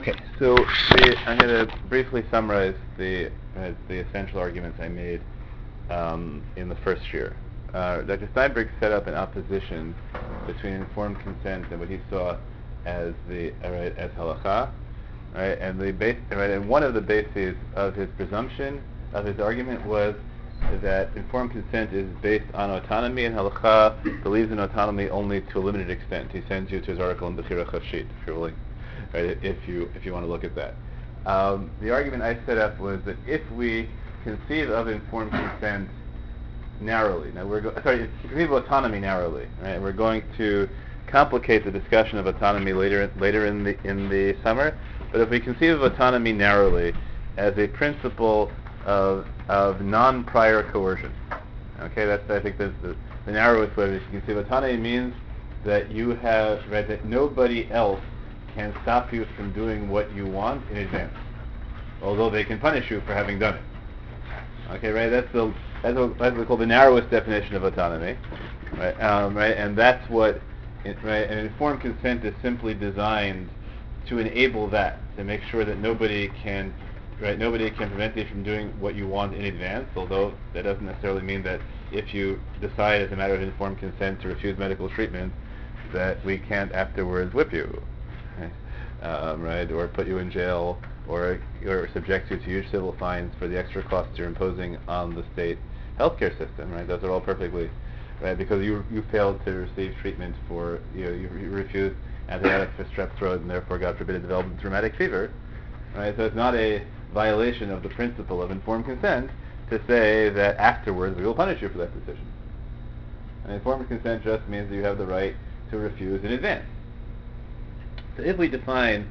Okay, so I'm going to briefly summarize the essential arguments I made in the first year. Dr. Steinberg set up an opposition between informed consent and what he saw as as halakha, right? And and one of the bases of his presumption of his argument was that informed consent is based on autonomy, and halakha believes in autonomy only to a limited extent. He sends you to his article in Bechira Chafshit, if you're willing, right? If you want to look at that. The argument I set up was that if we conceive of informed consent narrowly, now conceive of autonomy narrowly, right? We're going to complicate the discussion of autonomy later in the summer. But if we conceive of autonomy narrowly as a principle of non-prior coercion, okay, that's I think that's the narrowest way. If you conceive of autonomy means that you have that nobody else can stop you from doing what you want in advance, although they can punish you for having done it. Okay, right? That's what we call the narrowest definition of autonomy, right? Right, and that's what, right? And informed consent is simply designed to enable that, to make sure that nobody can prevent you from doing what you want in advance. Although that doesn't necessarily mean that if you decide as a matter of informed consent to refuse medical treatment, that we can't afterwards whip you, right? Or put you in jail, or subject you to huge civil fines for the extra costs you're imposing on the state healthcare system, right? Those are all perfectly, right? Because you failed to receive treatment for, you refused antibiotics for strep throat, and therefore, God forbid, it developed rheumatic fever, right? So it's not a violation of the principle of informed consent to say that afterwards we will punish you for that decision. And informed consent just means that you have the right to refuse in advance. So if we define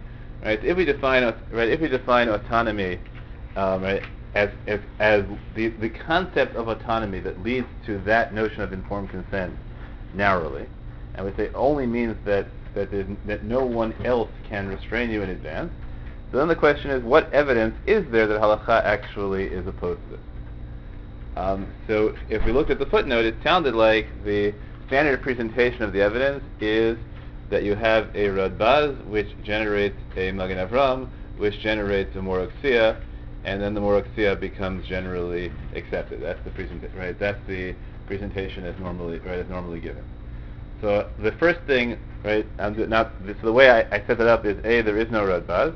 autonomy, right, as the concept of autonomy that leads to that notion of informed consent narrowly, and we say only means that no one else can restrain you in advance, so then the question is, what evidence is there that halakha actually is opposed to this? So if we looked at the footnote, it sounded like the standard presentation of the evidence is that you have a Radbaz, which generates a Magen Avram, which generates a Moroxia, and then the Moroxia becomes generally accepted. That's the presentation, right? That's the presentation as normally given. So the first thing, right? So the way I set that up is there is no Radbaz,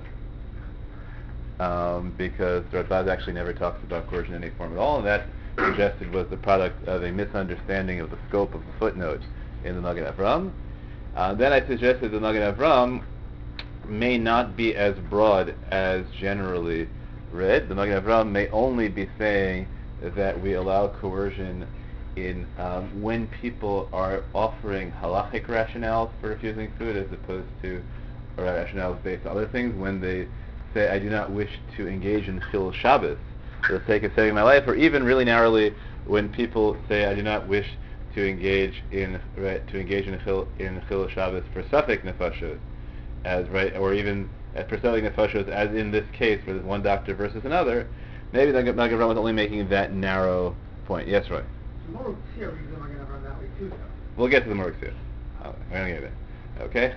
because Radbaz actually never talks about coercion in any form at all, and that suggested was the product of a misunderstanding of the scope of the footnote in the Magen Avram. Then I suggested the Magen Avram may not be as broad as generally read. The Magen Avram may only be saying that we allow coercion in when people are offering halachic rationales for refusing food as opposed to rationales based on other things. When they say, I do not wish to engage in Chil Shabbos for the sake of saving my life, or even really narrowly, when people say, I do not wish to engage in Chil Shabbos for Safek Nefashos, or even for Safek Nefashos, as in this case, where there's one doctor versus another. Maybe the Magen Avram was only making that narrow point. Yes, Roy. The Moroxia reads the Magen Avram that way too, though. We'll get to the Moroxia. We're going to get there. Okay.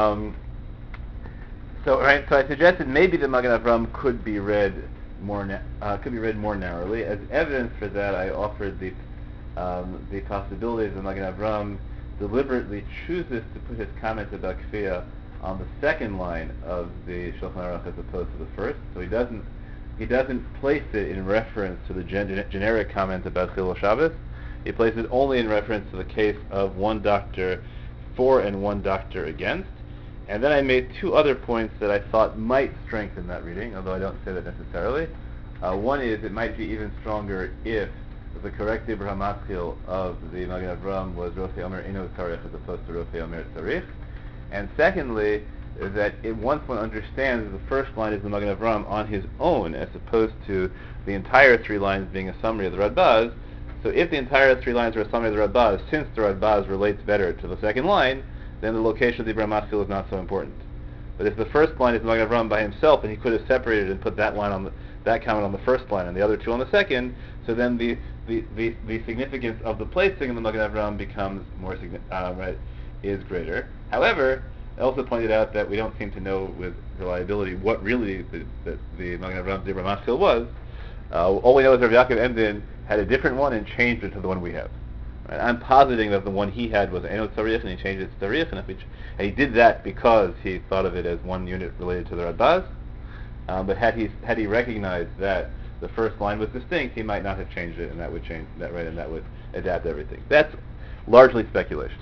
So I suggested maybe the Magen Avram could be read more narrowly. As evidence for that, I offered the possibility that the Magen Avram deliberately chooses to put his comments about kfiyah on the second line of the Shulchan Aruch as opposed to the first. So he doesn't place it in reference to the generic comment about Chilul Shabbos. He places it only in reference to the case of one doctor for and one doctor against. And then I made two other points that I thought might strengthen that reading, although I don't say that necessarily. One is it might be even stronger if the correct Abraham Matzil of the Magen Avram was Rofe Omer Eno Tzarich as opposed to Rofe Omer Tzarich. And secondly, is that once one understands the first line is the Magen Avram on his own, as opposed to the entire three lines being a summary of the Radbaz, so if the entire three lines are a summary of the Radbaz, since the Radbaz relates better to the second line, then the location of the Abraham Matzil is not so important. But if the first line is the Magen Avram by himself, and he could have separated and put that comment on the first line and the other two on the second, so then the significance of the placing in the Magen Avram becomes more is greater. However, also pointed out that we don't seem to know with reliability what really the Magen Avraham Dibra Maskil was. All we know is Rav Yaakov Emden had a different one and changed it to the one we have. Right? I'm positing that the one he had was Eno Tzarich, and he changed it to Tzarich, and he did that because he thought of it as one unit related to the Radbaz. But had he recognized that the first line was distinct, he might not have changed it, and that would change that, right? And that would adapt everything. That's largely speculation.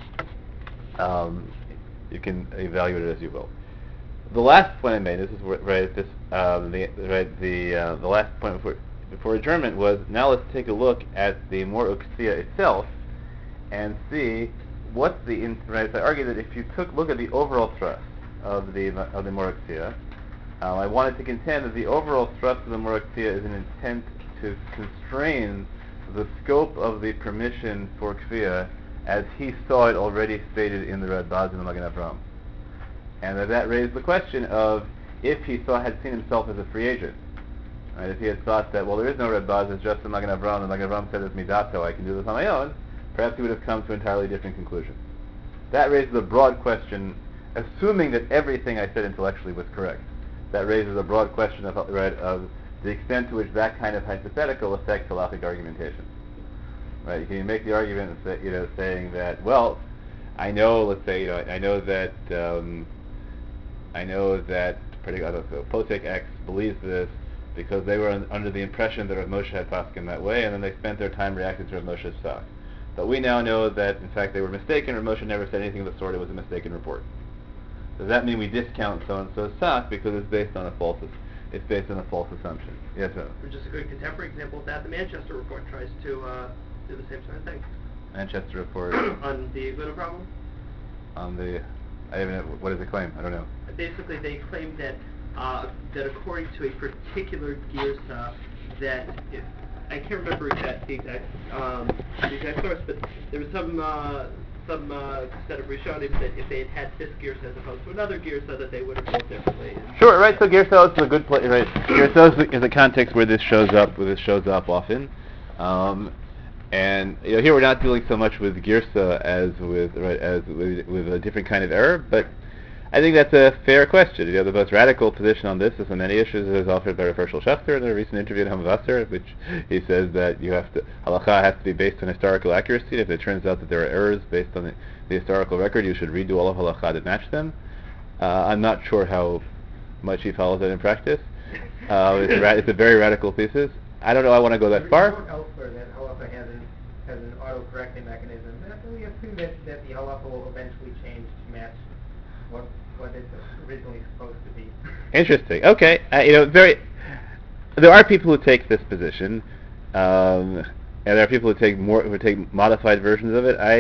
You can evaluate it as you will. The last point I made, this is right. The last point before adjournment was, now let's take a look at the Mor Uksiya itself and see what's the right. So I argue that if you look at the overall thrust of the Mor Uksiya, I wanted to contend that the overall thrust of the Mor Uksiya is an intent to constrain the scope of the permission for Kfiyah as he saw it already stated in the Radbaz and the Magen Avraham. And that raised the question of if he had seen himself as a free agent. Right? If he had thought that, well, there is no Radbaz, it's just the Magen Avraham, the Magen Avraham said it's midato, I can do this on my own, perhaps he would have come to an entirely different conclusion. That raises a broad question, assuming that everything I said intellectually was correct. That raises a broad question of the extent to which that kind of hypothetical affects halachic argumentation. Right? You can make the argument, saying that, well, I know, let's say, I know that particular Potek X believes this because they were under the impression that Rav Moshe had paskin that way, and then they spent their time reacting to Rav Moshe's psak. But we now know that, in fact, they were mistaken. Rav Moshe never said anything of the sort. It was a mistaken report. Does that mean we discount so-and-so's psak because it's based on a false assumption? Yes, sir. For just a good contemporary example of that, the Manchester report tries to do the same sort of thing. Manchester report on the Iguna problem? What does it claim? I don't know. Basically, they claim that according to a particular girsa, I can't remember the exact source, but there was some set of Rishonim that if they had this girsa as opposed to another girsa, that they would have ruled differently. Sure, right. So girsa is a good place, right? Girsa is a context where this shows up often. And here we're not dealing so much with girsa as with a different kind of error, but I think that's a fair question. The most radical position on this is on many issues is offered by Rav Hershel Schachter in a recent interview in Hamavasser, which he says that halacha has to be based on historical accuracy. If it turns out that there are errors based on the historical record, you should redo all of halacha to match them. I'm not sure how much he follows that in practice. It's a very radical thesis. I don't know. I want to go that far. Elsewhere that halacha has an auto-correcting mechanism. And we assume that the halacha will eventually change to match what it's originally supposed to be. Interesting. Okay. There are people who take this position, and there are people who take modified versions of it.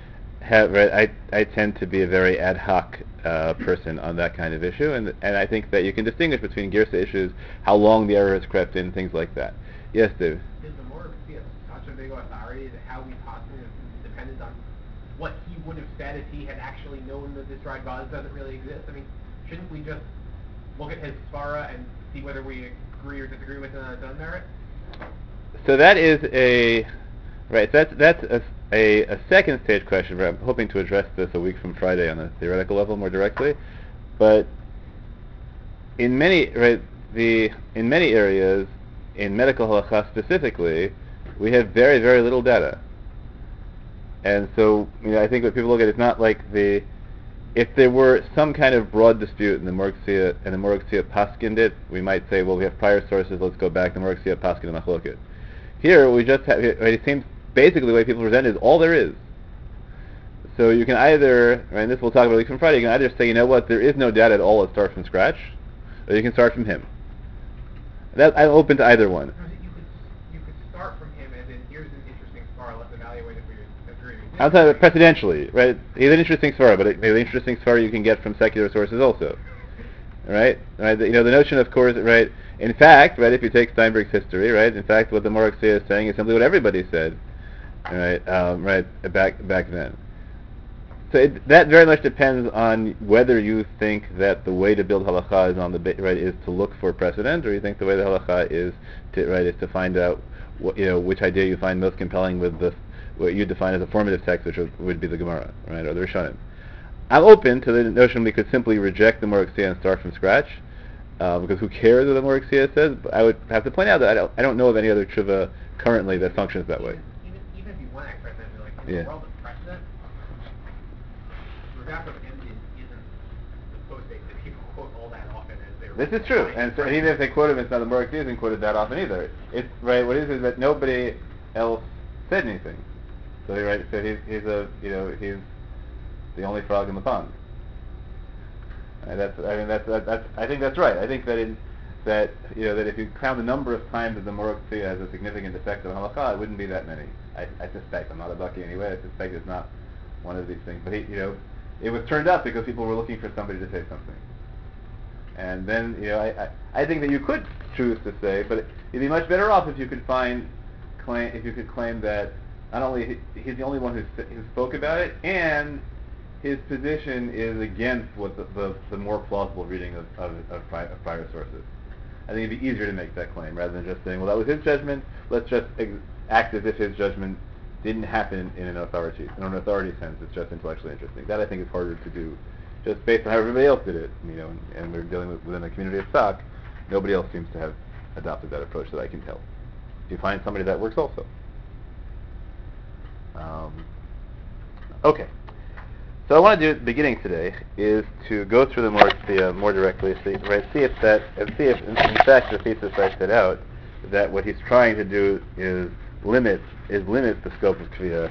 I tend to be a very ad hoc person on that kind of issue, and I think that you can distinguish between girsa issues, how long the error has crept in, things like that. Yes, Dave. Is the Mor Uksiya such a big authority that how we possibly dependent on what he would have said if he had actually known that this Radbaz doesn't really exist? I mean, shouldn't we just look at his svara and see whether we agree or disagree with it on its own merit? So that is that's a second stage question. I'm hoping to address this a week from Friday on a theoretical level more directly. But in many areas, in medical halacha specifically, we have very, very little data. And so, I think what people look at is not like if there were some kind of broad dispute in the Mor Uksiya and the Mor Uksiya paskined it, we might say, well, we have prior sources, let's go back to Mor Uksiya paskin and machloket. Here, we just have, it seems basically the way people present is all there is. So you can either, and this we'll talk about a week from Friday, you can either say, there is no data at all, let's start from scratch, or you can start from him. I'm open to either one. You could start from him as in, here's an interesting svara, let's evaluate if we agree. I'm talking about precedentially, right? He's an interesting svara, but the interesting svara you can get from secular sources also, right? The notion, of course, right? In fact, right, if you take Steinberg's history, right? In fact, what the Mor Uksiya is saying is simply what everybody said, right? Back then. So that very much depends on whether you think that the way to build halacha is to look for precedent, or you think the way the halacha is to find out which idea you find most compelling with what you define as a formative text, which would be the Gemara, right, or the Rishonim. I'm open to the notion we could simply reject the Morixia and start from scratch, because who cares what the Morixia says? But I would have to point out that I don't know of any other tshuva currently that functions that way. Even if you want to express that, like in Yeah. the world of precedent, Rav Emden isn't supposed to that people quote all that often as their. This is true, and even if they quote him, it's not the Morixia isn't quoted that often either. It's right. What it is that nobody else said anything. So he's the only frog in the pond. And I think that's right. I think that that if you count the number of times that the Morixia has a significant effect on halakha, it wouldn't be that many. I suspect. I'm not a bucky anyway. I suspect it's not one of these things. But it was turned up because people were looking for somebody to say something. And then I think that you could choose to say, but you'd be much better off if you could claim that not only he's the only one who spoke about it, and his position is against what the more plausible reading of prior sources. I think it'd be easier to make that claim rather than just saying, well, that was his judgment. Let's just act as if his judgment didn't happen in an authority sense. It's just intellectually interesting. That I think is harder to do, just based on how everybody else did it. And we're dealing within the community of stock. Nobody else seems to have adopted that approach that I can tell. If you find somebody that works also. Okay. So I want to do at the beginning today is to go through the Morixia more directly, see if in fact the thesis I set out, that what he's trying to do is limit the scope of Kviya,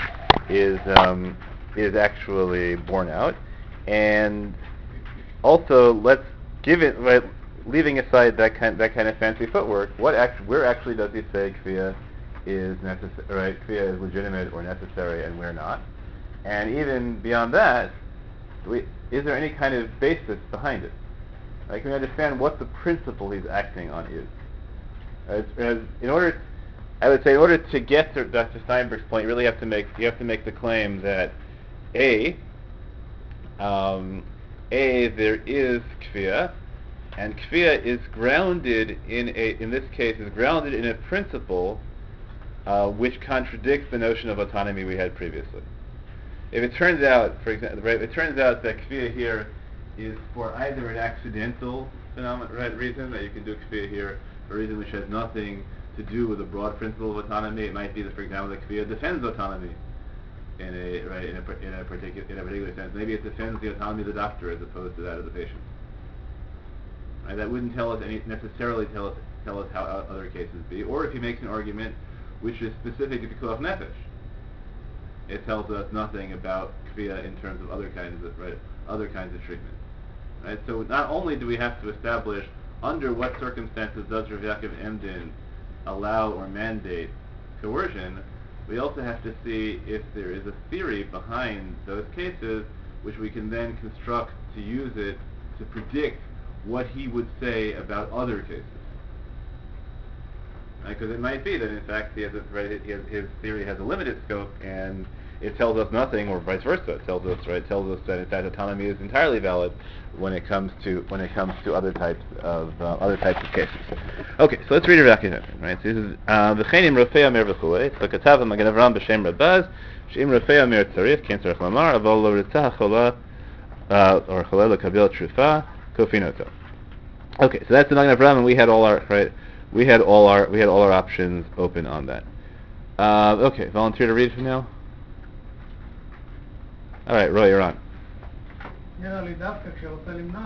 is actually borne out, and also let's give it leaving aside that kind of fancy footwork. Where actually does he say Kviya is necessary? Right, Kviya is legitimate or necessary, and where not? And even beyond that, is there any kind of basis behind it? Can we understand what the principle he's acting on is? In order to get to Dr. Steinberg's point, you really have to make the claim that there is Kviya, and Kviya is grounded in this case in a principle which contradicts the notion of autonomy we had previously. If it turns out, for example, that Kviya here is for either an accidental phenomenon, reason that you can do Kviya here, a reason which has nothing to do with the broad principle of autonomy. It might be that, for example, that Kviya defends autonomy in a particular sense. Maybe it defends the autonomy of the doctor as opposed to that of the patient. Right? That wouldn't necessarily tell us how other cases be. Or if he makes an argument which is specific to Pikuach Nefesh, it tells us nothing about Kviya in terms of other kinds of treatment. Right? So not only do we have to establish under what circumstances does Rav Yaakov Emden allow or mandate coercion, we also have to see if there is a theory behind those cases which we can then construct to use it to predict what he would say about other cases. Because it might be that in fact his theory has a limited scope, and it tells us nothing, or vice versa. It tells us that in fact autonomy is entirely valid when it comes to other types of cases. Okay, so let's read Rav Yaakov Emden. Right, so this is v'chenim rofei amer v'chulei. So katav Magen Avraham b'shem Rabaz she'im rofei amer tzarich ken tzarich lamar aval lo ritzah chola or chola lekabel trufa kofinoto. Okay, so that's the Magen Avraham, and we had all our options open on that. Okay, volunteer to read from now. All right, Roy, you're on. נראה לי דווקא כשרוצה למנוע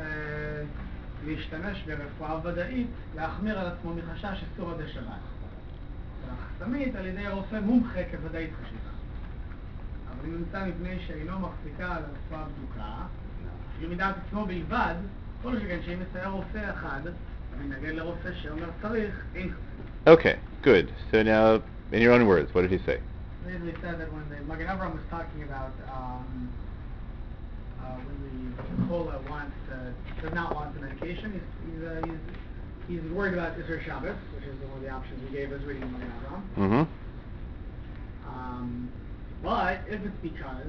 להשתמש ברפואה ודאית, להחמיר על עצמו מחשש איסור עדי שבת. תמיד על ידי רופא מומחה כוודאית חשיבה. אבל אם נמצא מפני שאינו מחזיקה על הרפואה בדוקה, במידת עצמו בלבד, כל שכן שאם מצייר רופא אחד, ונגד לרופא שאומר צריך, אין חשיבה. Okay, good. So now, in your own words, what did he say? He said that when the Magen Avraham was talking about when the Chola does not want the medication, he's worried about Isser Shabbos, which is one of the options we gave us reading Magen Avraham. But if it's because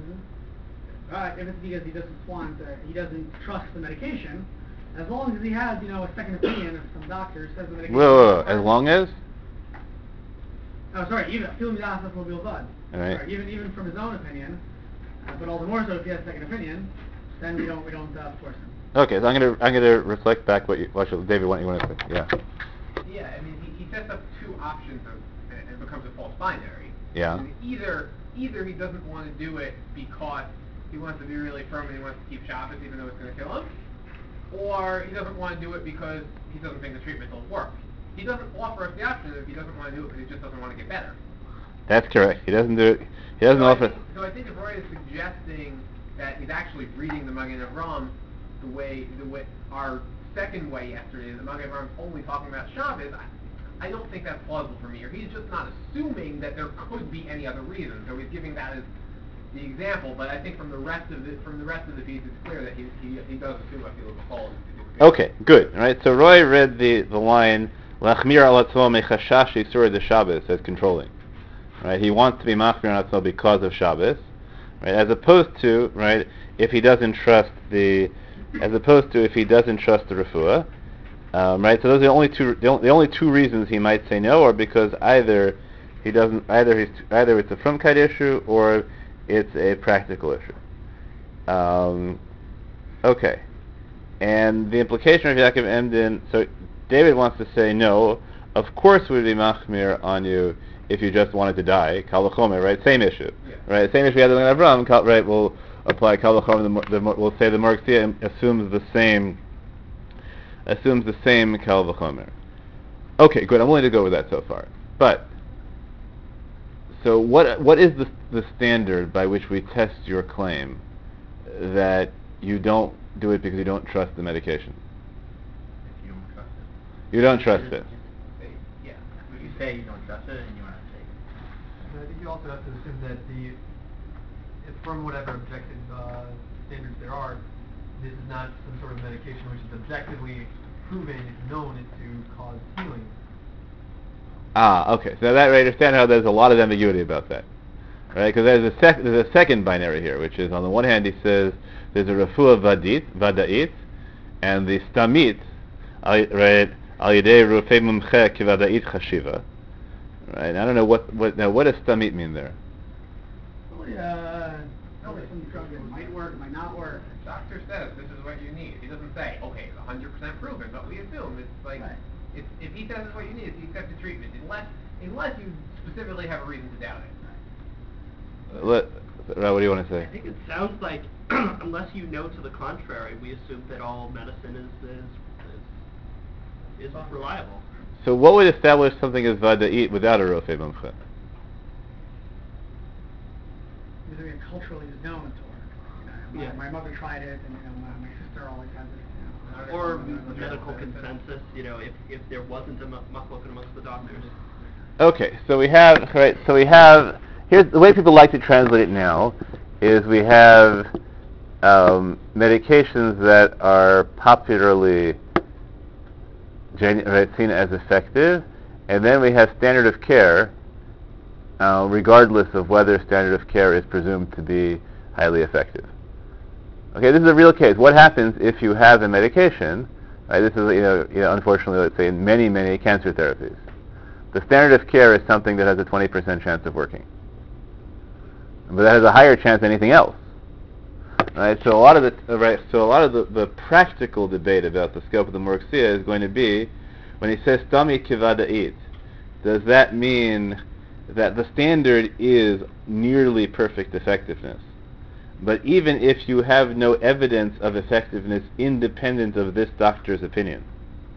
he doesn't trust the medication, as long as he has, a second opinion of some doctor says the medication. As long as. Oh, sorry. Even from his own opinion, But all the more so if he has a second opinion, then we don't force him. Okay, so I'm gonna reflect back David, what you want to say? Yeah. Yeah, I mean, he sets up two options and it becomes a false binary. Yeah. And either he doesn't want to do it because he wants to be really firm and he wants to keep Shabbos even though it's going to kill him, or he doesn't want to do it because he doesn't think the treatment will work. He doesn't offer us the option if he doesn't want to do it because he just doesn't want to get better. That's correct. He doesn't do it. He doesn't offer. So I think if Roy is suggesting that he's actually reading the Magen Avraham the way our second way yesterday, the Magen Avraham is only talking about Shabbos, I don't think that's plausible for me. Or he's just not assuming that there could be any other reason. So he's giving that as the example. But I think from the rest of the piece, it's clear that he does assume a field of fault. Okay, good. All right. So Roy read the line Lachmir al atzmo mechashash yisur de Shabbos as controlling. Right. He wants to be machmir al atzmo because of Shabbos. Right. As opposed to if he doesn't trust the refuah. Right, so those are the only two reasons he might say no, or because either it's a frumkeit issue or it's a practical issue. Okay, and the implication of Yaakov Emden. So David wants to say no. Of course, we'd be machmir on you if you just wanted to die. Kal v'chomer, right? Same issue, right? Same issue we had with Avram. Right? We'll apply kal v'chomer. We'll say the Morgsia assumes the same kal v'chomer. Okay, good. I'm willing to go with that so far. But so what is the standard by which we test your claim that you don't do it because you don't trust the medication? If you don't trust it. You don't trust it. Yeah. If you say you don't trust it and you want to take it. I think you also have to assume that from whatever objective standards there are, this is not some sort of medication which is objectively proven, it's known to cause healing. Okay. So that I understand how there's a lot of ambiguity about that, right? Because there's a second binary here, which is on the one hand he says there's a refuah vada'it, and the stamit, right, al yedei rufei mumche kivada'it chashiva, right? I don't know what does stamit mean there? Some drug that might work, might not work. The doctor says this is what you need. He doesn't say, okay, it's 100% proven, but we assume it's like, if he says it's what you need, it's the accepted treatment, unless you specifically have a reason to doubt it. What do you want to say? I think it sounds like, unless you know to the contrary, we assume that all medicine is reliable. So what would establish something as vada'it without a rofei mumche? Culturally is known to work. My mother tried it, and my sister always has it. Or the medical consensus, if there wasn't a machloket amongst the doctors. Okay, so we have here's the way people like to translate it now is we have medications that are popularly seen as effective, and then we have standard of care, regardless of whether standard of care is presumed to be highly effective. Okay, this is a real case. What happens if you have a medication? Right, this is unfortunately, let's say in many cancer therapies, the standard of care is something that has a 20% chance of working, but that has a higher chance than anything else. Right, so a lot of the practical debate about the scope of the Morgsia is going to be when he says stami kivada'it. Does that mean that the standard is nearly perfect effectiveness? But even if you have no evidence of effectiveness independent of this doctor's opinion,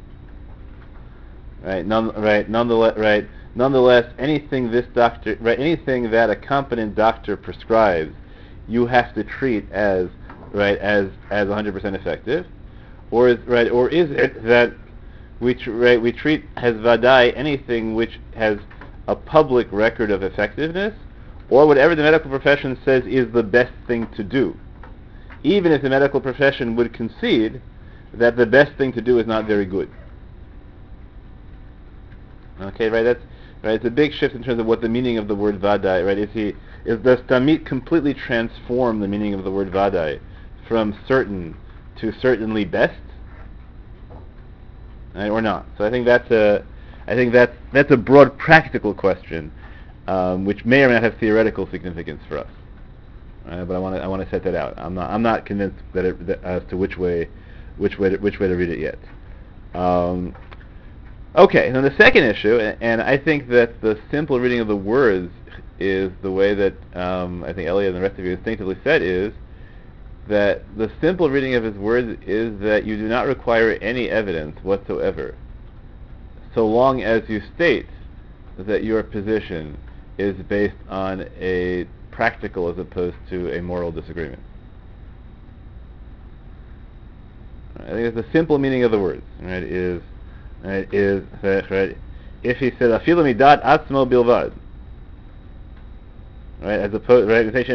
nonetheless, anything that a competent doctor prescribes, you have to treat as 100% effective, or is it that we treat as vadai anything which has a public record of effectiveness, or whatever the medical profession says is the best thing to do, even if the medical profession would concede that the best thing to do is not very good. Okay, right? That's right. It's a big shift in terms of what the meaning of the word vadai, right? Does tamit completely transform the meaning of the word vadai from certain to certainly best, right, or not? So I think that's a broad practical question, which may or may not have theoretical significance for us. But I want to set that out. I'm not convinced that as to which way to read it yet. Okay, then the second issue, and I think that the simple reading of the words is the way that I think Elliot and the rest of you instinctively said is that the simple reading of his words is that you do not require any evidence whatsoever, so long as you state that your position is based on a practical as opposed to a moral disagreement. I think it's the simple meaning of the words. Right? Is if he said afilu midat atzmo bilvad, right, as opposed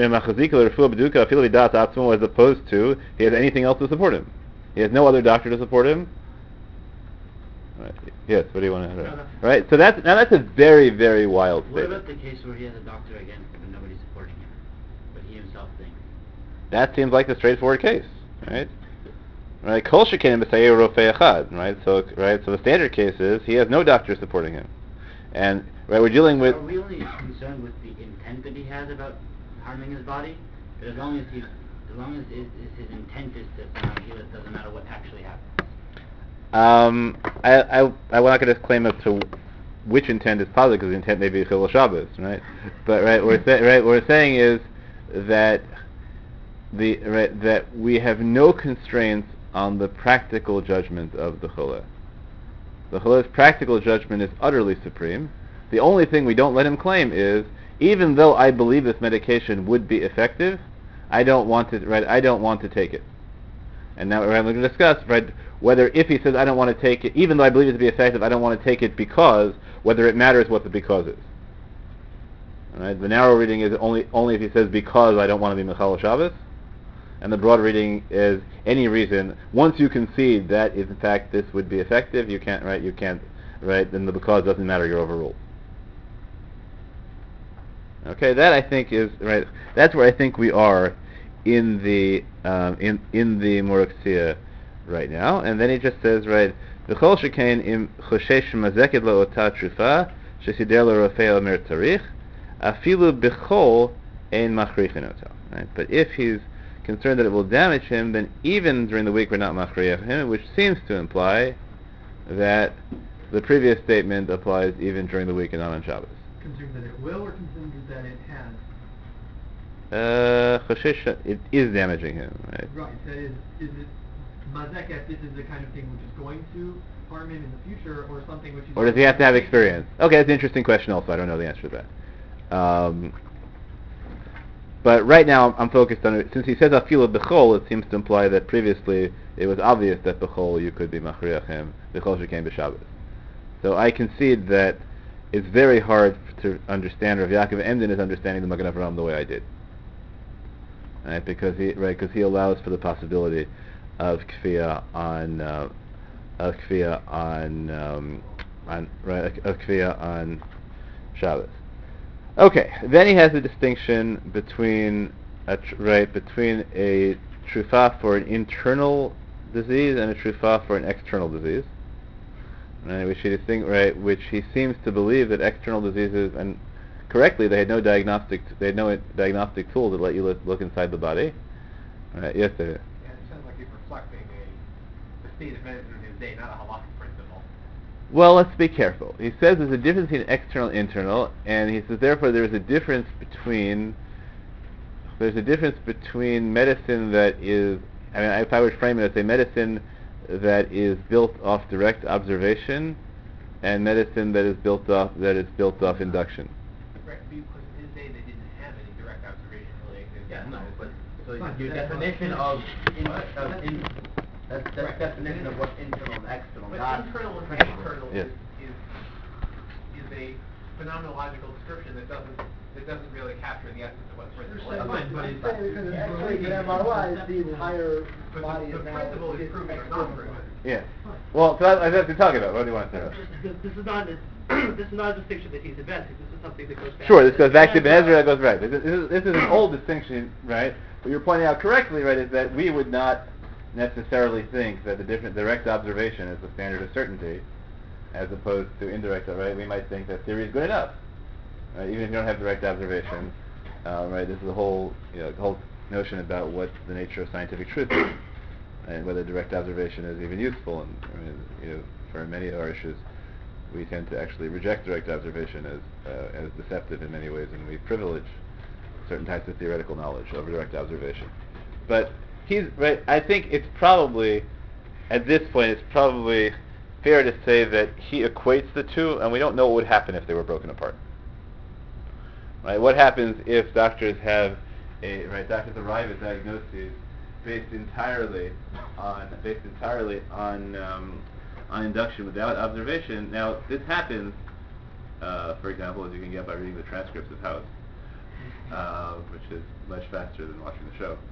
as opposed to he has anything else to support him. He has no other doctor to support him. Right. Yes. What do you want to? Right. So that's a very, very wild What statement. about the case where he has a doctor against him and nobody's supporting him, but he himself thinks? That seems like the straightforward case, right? Right. Kol sheken b'sayer rofei echad. Right. So the standard case is he has no doctor supporting him, and right we're dealing with. Are we only concerned with the intent that he has about harming his body? But as long as his intent is to somehow heal, it doesn't matter what actually happens. I'm not going to claim as to which intent is positive because the intent may be Chilul Shabbos, right? But what we're saying is that that we have no constraints on the practical judgment of the Chula. The Chula's practical judgment is utterly supreme. The only thing we don't let him claim is, even though I believe this medication would be effective, I don't want to take it. And now we're going to discuss whether if he says I don't want to take it, even though I believe it to be effective, I don't want to take it because, whether it matters what the because is. Right? The narrow reading is only if he says because I don't want to be Mechal Shabbos, and the broad reading is any reason. Once you concede that in fact this would be effective, you can't, then the because doesn't matter, you're overruled. Okay, that I think is right. That's where I think we are in the Moruxia right now. And then he just says, right, v'chol shekain im choshesh mazeked la'ota trufa shesider l'rofei omer tzarich afilu b'chol ein machrichin ota. Right, but if he's concerned that it will damage him, then even during the week we're not machrich him, which seems to imply that the previous statement applies even during the week and not on Shabbos. Concerned that it will, or concerned that it has? Choshesh, it is damaging him, right? Right. That is it mazeket? This is the kind of thing which is going to harm him in the future, or something which is... Or does he have to have experience? Okay, that's an interesting question also. I don't know the answer to that. But right now I'm focused on it. Since he says afilu b'chol, it seems to imply that previously it was obvious that b'chol you could be machriach him, b'chol shekain b'Shabbos. So I concede that it's very hard to understand Rav Yaakov Emden is understanding the Magen Avraham the way I did. Right, because he allows for the possibility of kfiyah on Shabbos. Okay, then he has a distinction between a trufa for an internal disease and a trufa for an external disease. Right, which he seems to believe that external diseases, and correctly, they had no diagnostic tools that let you look inside the body. Right, yes, sir. Yeah, it sounds like he's reflecting the state of medicine in his day, not a halakhic principle. Well, let's be careful. He says there's a difference between external and internal, and he says therefore there's a difference between medicine that is, if I would frame it as a medicine that is built off direct observation and medicine that is built off induction. Right, because in his day they didn't have any direct observation really. Yeah, no, but so your definition of definition of what's internal and external. But Not internal and principle. external Yes. is a phenomenological description that doesn't really capture the essence of what's principle. Fine, but it's Because an X-ray with MRI, the entire But body the is now... principle is proven or not proven. Yeah. Well, so that's what we're talking about. What do you want to say? This is not a distinction that he's advancing. This is something that goes back. Sure, this goes back to Ben Ezra. That goes right. This is an old distinction, right? What you're pointing out correctly, right, is that we would not necessarily think that the different direct observation is the standard of certainty, as opposed to indirect. Right? We might think that theory is good enough, right? Even if you don't have direct observation. right? This is the whole notion about what the nature of scientific truth is, and whether direct observation is even useful. And for many of our issues, we tend to actually reject direct observation as deceptive in many ways, and we privilege certain types of theoretical knowledge over direct observation. But he's right. I think it's probably, at this point, it's probably fair to say that he equates the two, and we don't know what would happen if they were broken apart. Right? What happens if doctors arrive at diagnoses based entirely on induction without observation? Now, this happens, for example, as you can get by reading the transcripts of House, which is much faster than watching the show.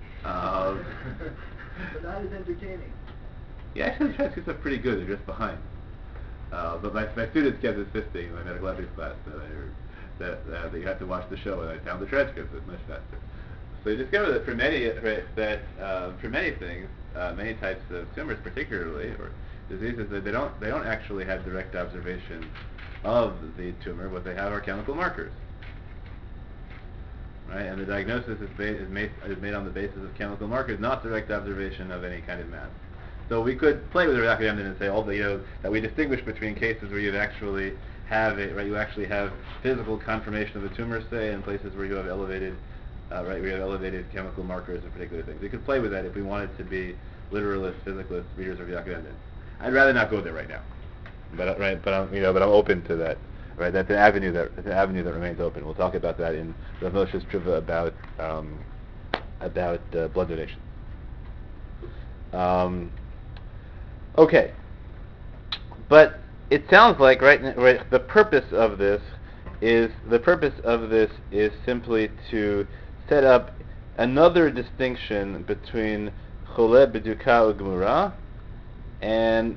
But not as entertaining. Yeah, actually the transcripts are pretty good. They're just behind. But my students get this 50 in my medical ethics class that you have to watch the show, and I found the transcripts. It's much faster. So you discover that for many things, many types of tumors, particularly or diseases, that they don't actually have direct observation of the tumor. What they have are chemical markers. Right, and the diagnosis is made on the basis of chemical markers, not direct observation of any kind of mass. So we could play with Radak and say, that we distinguish between cases where you actually have you actually have physical confirmation of the tumor, say, and places where you have elevated chemical markers of particular things. We could play with that if we wanted to be literalist, physicalist readers of Radak. I'd rather not go there right now, but I'm open to that. Right, that's an avenue that remains open. We'll talk about that in Rav Moshe's Truva about blood donation. Okay, but it sounds like the purpose of this is simply to set up another distinction between chole b'duka u'gemura and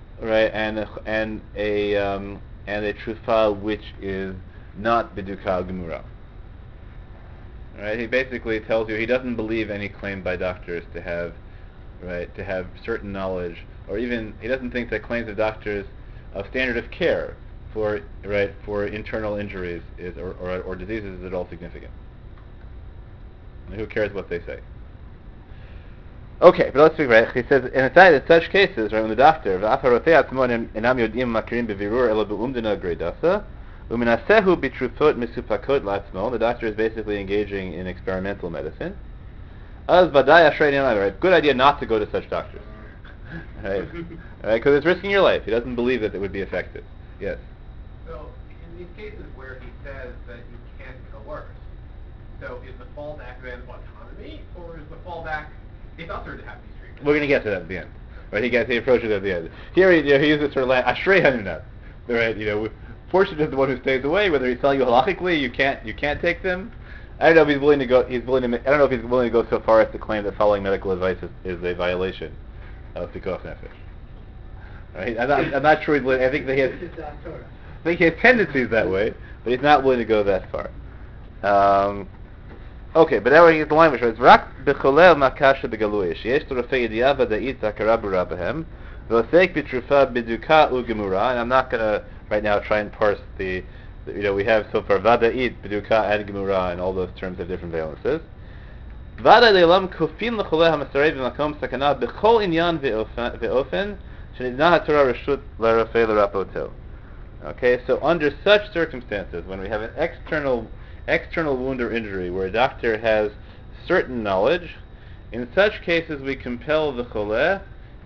a trufa which is not b'duka gemura. Right? He basically tells you he doesn't believe any claim by doctors to have certain knowledge, or even he doesn't think that claims of doctors of standard of care for internal injuries or diseases is at all significant. And who cares what they say? Okay, but let's speak right. He says, in such cases, when the doctor, the doctor is basically engaging in experimental medicine. Good idea not to go to such doctors. Right? Because it's risking your life. He doesn't believe that it would be effective. Yes? So, in these cases where he says that you can't coerce, so is the fallback then autonomy, or is the fallback it's usher to have these treatments? We're going to get to that at the end. Right? He approaches it at the end. Here he uses sort of like Ashrei Hanunat. Right? Fortunate is the one who stays away. Whether he's telling you halachically you can't take them. I don't know if he's willing to go. I don't know if he's willing to go so far as to claim that following medical advice is a violation of Pikuach Nefesh. Right? I'm not sure. I think that he has tendencies that way, but he's not willing to go that far. Okay, but now we get the line which says Rak b'cholel makasha b'galui sheyesh torafei yediah v'da'it zakara b'ra b'hem v'osek b'trufa b'duka u'gemura. And I'm not going to right now try and parse the we have so far vada'it, b'duka, and gemura, and all those terms have different valences. Vada le'olam kufin l'choleh ha'masarei b'makom sakana b'chol inyan ve'ofen shenidna ha'torah reshut l'rafei l'rapoto. Okay, so under such circumstances, when we have an external wound or injury where a doctor has certain knowledge, in such cases we compel the choleh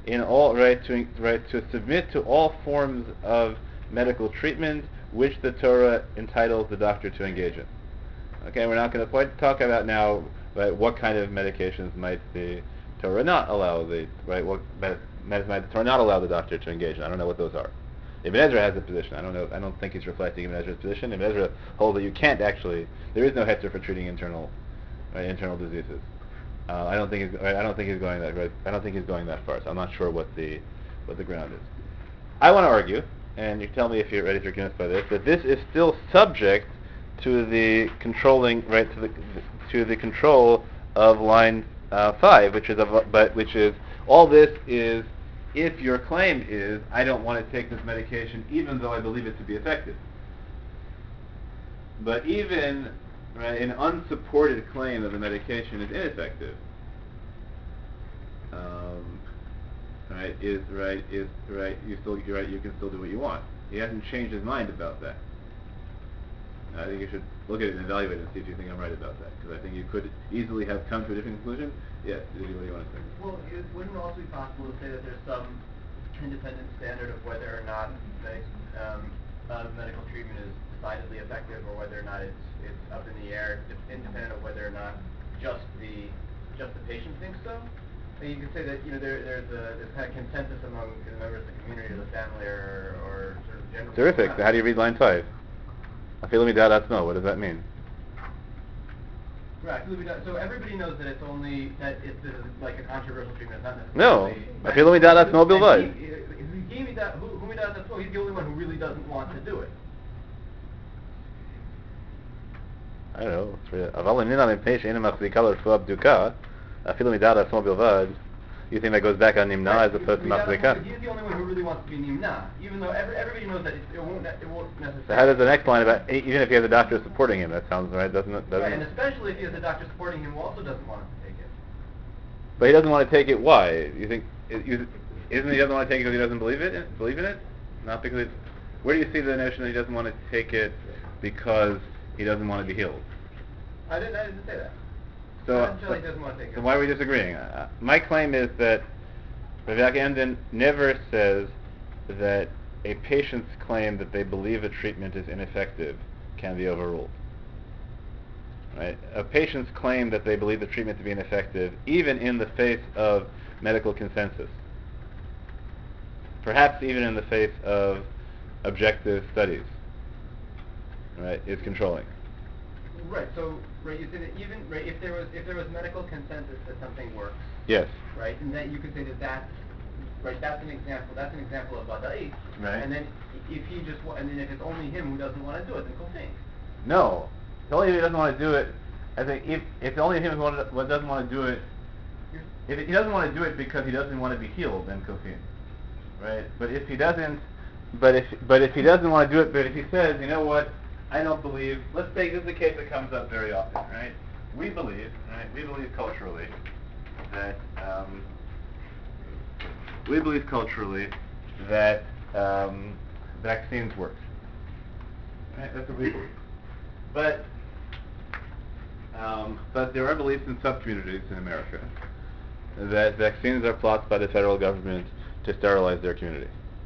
to submit to all forms of medical treatment which the Torah entitles the doctor to engage in. Okay, we're not going to talk about now what kind of medications might the Torah not allow what medicine might the Torah not allow the doctor to engage in. I don't know what those are. Ibn Ezra has a position. I don't know. I don't think he's reflecting Ibn Ezra's position. Ibn Ezra holds that you can't actually. There is no heter for treating internal diseases. I don't think he's going that. I don't think he's going that far. So I'm not sure what the ground is. I want to argue, and you tell me if you're convinced by this, that this is still subject to the controlling to the control of line 5, which is all this is. If your claim is, I don't want to take this medication even though I believe it to be effective. But even right, an unsupported claim that the medication is ineffective, right, is right, you're right, you can still do what you want. He hasn't changed his mind about that. I think you should look at it and evaluate it and see if you think I'm right about that, because I think you could easily have come to a different conclusion. Yes, what do you want to say? Well, wouldn't it also be possible to say that there's some independent standard of whether or not medical treatment is decidedly effective, or whether or not it's up in the air, independent of whether or not just the patient thinks so? And you could say that there's this kind of consensus among the members of the community, or the family, or sort of general. Terrific. So how do you read line 5? Afilu midat atzmo. What does that mean? Right. So everybody knows that it's only that this is like a controversial treatment. It's not No. necessarily. Afilu midat atzmo bilvad. Who midat atzmo? He's the only one who really doesn't want to do it. I don't know. אבל אם נמנע מפני שאינה מחזיקה לרפואה בדוקה, אפילו מידת עצמו בלבד, you think that goes back on nimna as opposed to מחזיקה? He's the only one who really wants to be nimna, even though everybody knows that it won't necessarily. So how does the next line about even if he has a doctor supporting him? That sounds right, doesn't it? Right, and especially if he has a doctor supporting him who also doesn't want to take it. But he doesn't want to take it. Why? You think? Isn't he doesn't want to take it because he doesn't believe in it? Not because it's. Where do you see the notion that he doesn't want to take it because he doesn't want to be healed? I didn't say that. So, Not until he doesn't want to take it. So why are we disagreeing? My claim is that Rav Yaakov never says that a patient's claim that they believe a treatment is ineffective can be overruled. Right? A patient's claim that they believe the treatment to be ineffective, even in the face of medical consensus, perhaps even in the face of objective studies, right, is controlling. Right. So, you say that even if there was medical consensus that something works. Yes. Right, and then you could say that's an example. That's an example of vadai. Right. And then if it's only him who doesn't want to do it, then kofin. No. It's only if he doesn't want to do it. I think if it's only him who doesn't want to do it. If he doesn't want to do it because he doesn't want to be healed, then kofin. Right. But if he doesn't, but if he doesn't want to do it, but if he says, you know what, I don't believe. Let's take this is a case that comes up very often, right? We believe culturally that vaccines work. Right? That's what we believe. But there are beliefs in subcommunities in America that vaccines are plots by the federal government to sterilize their community.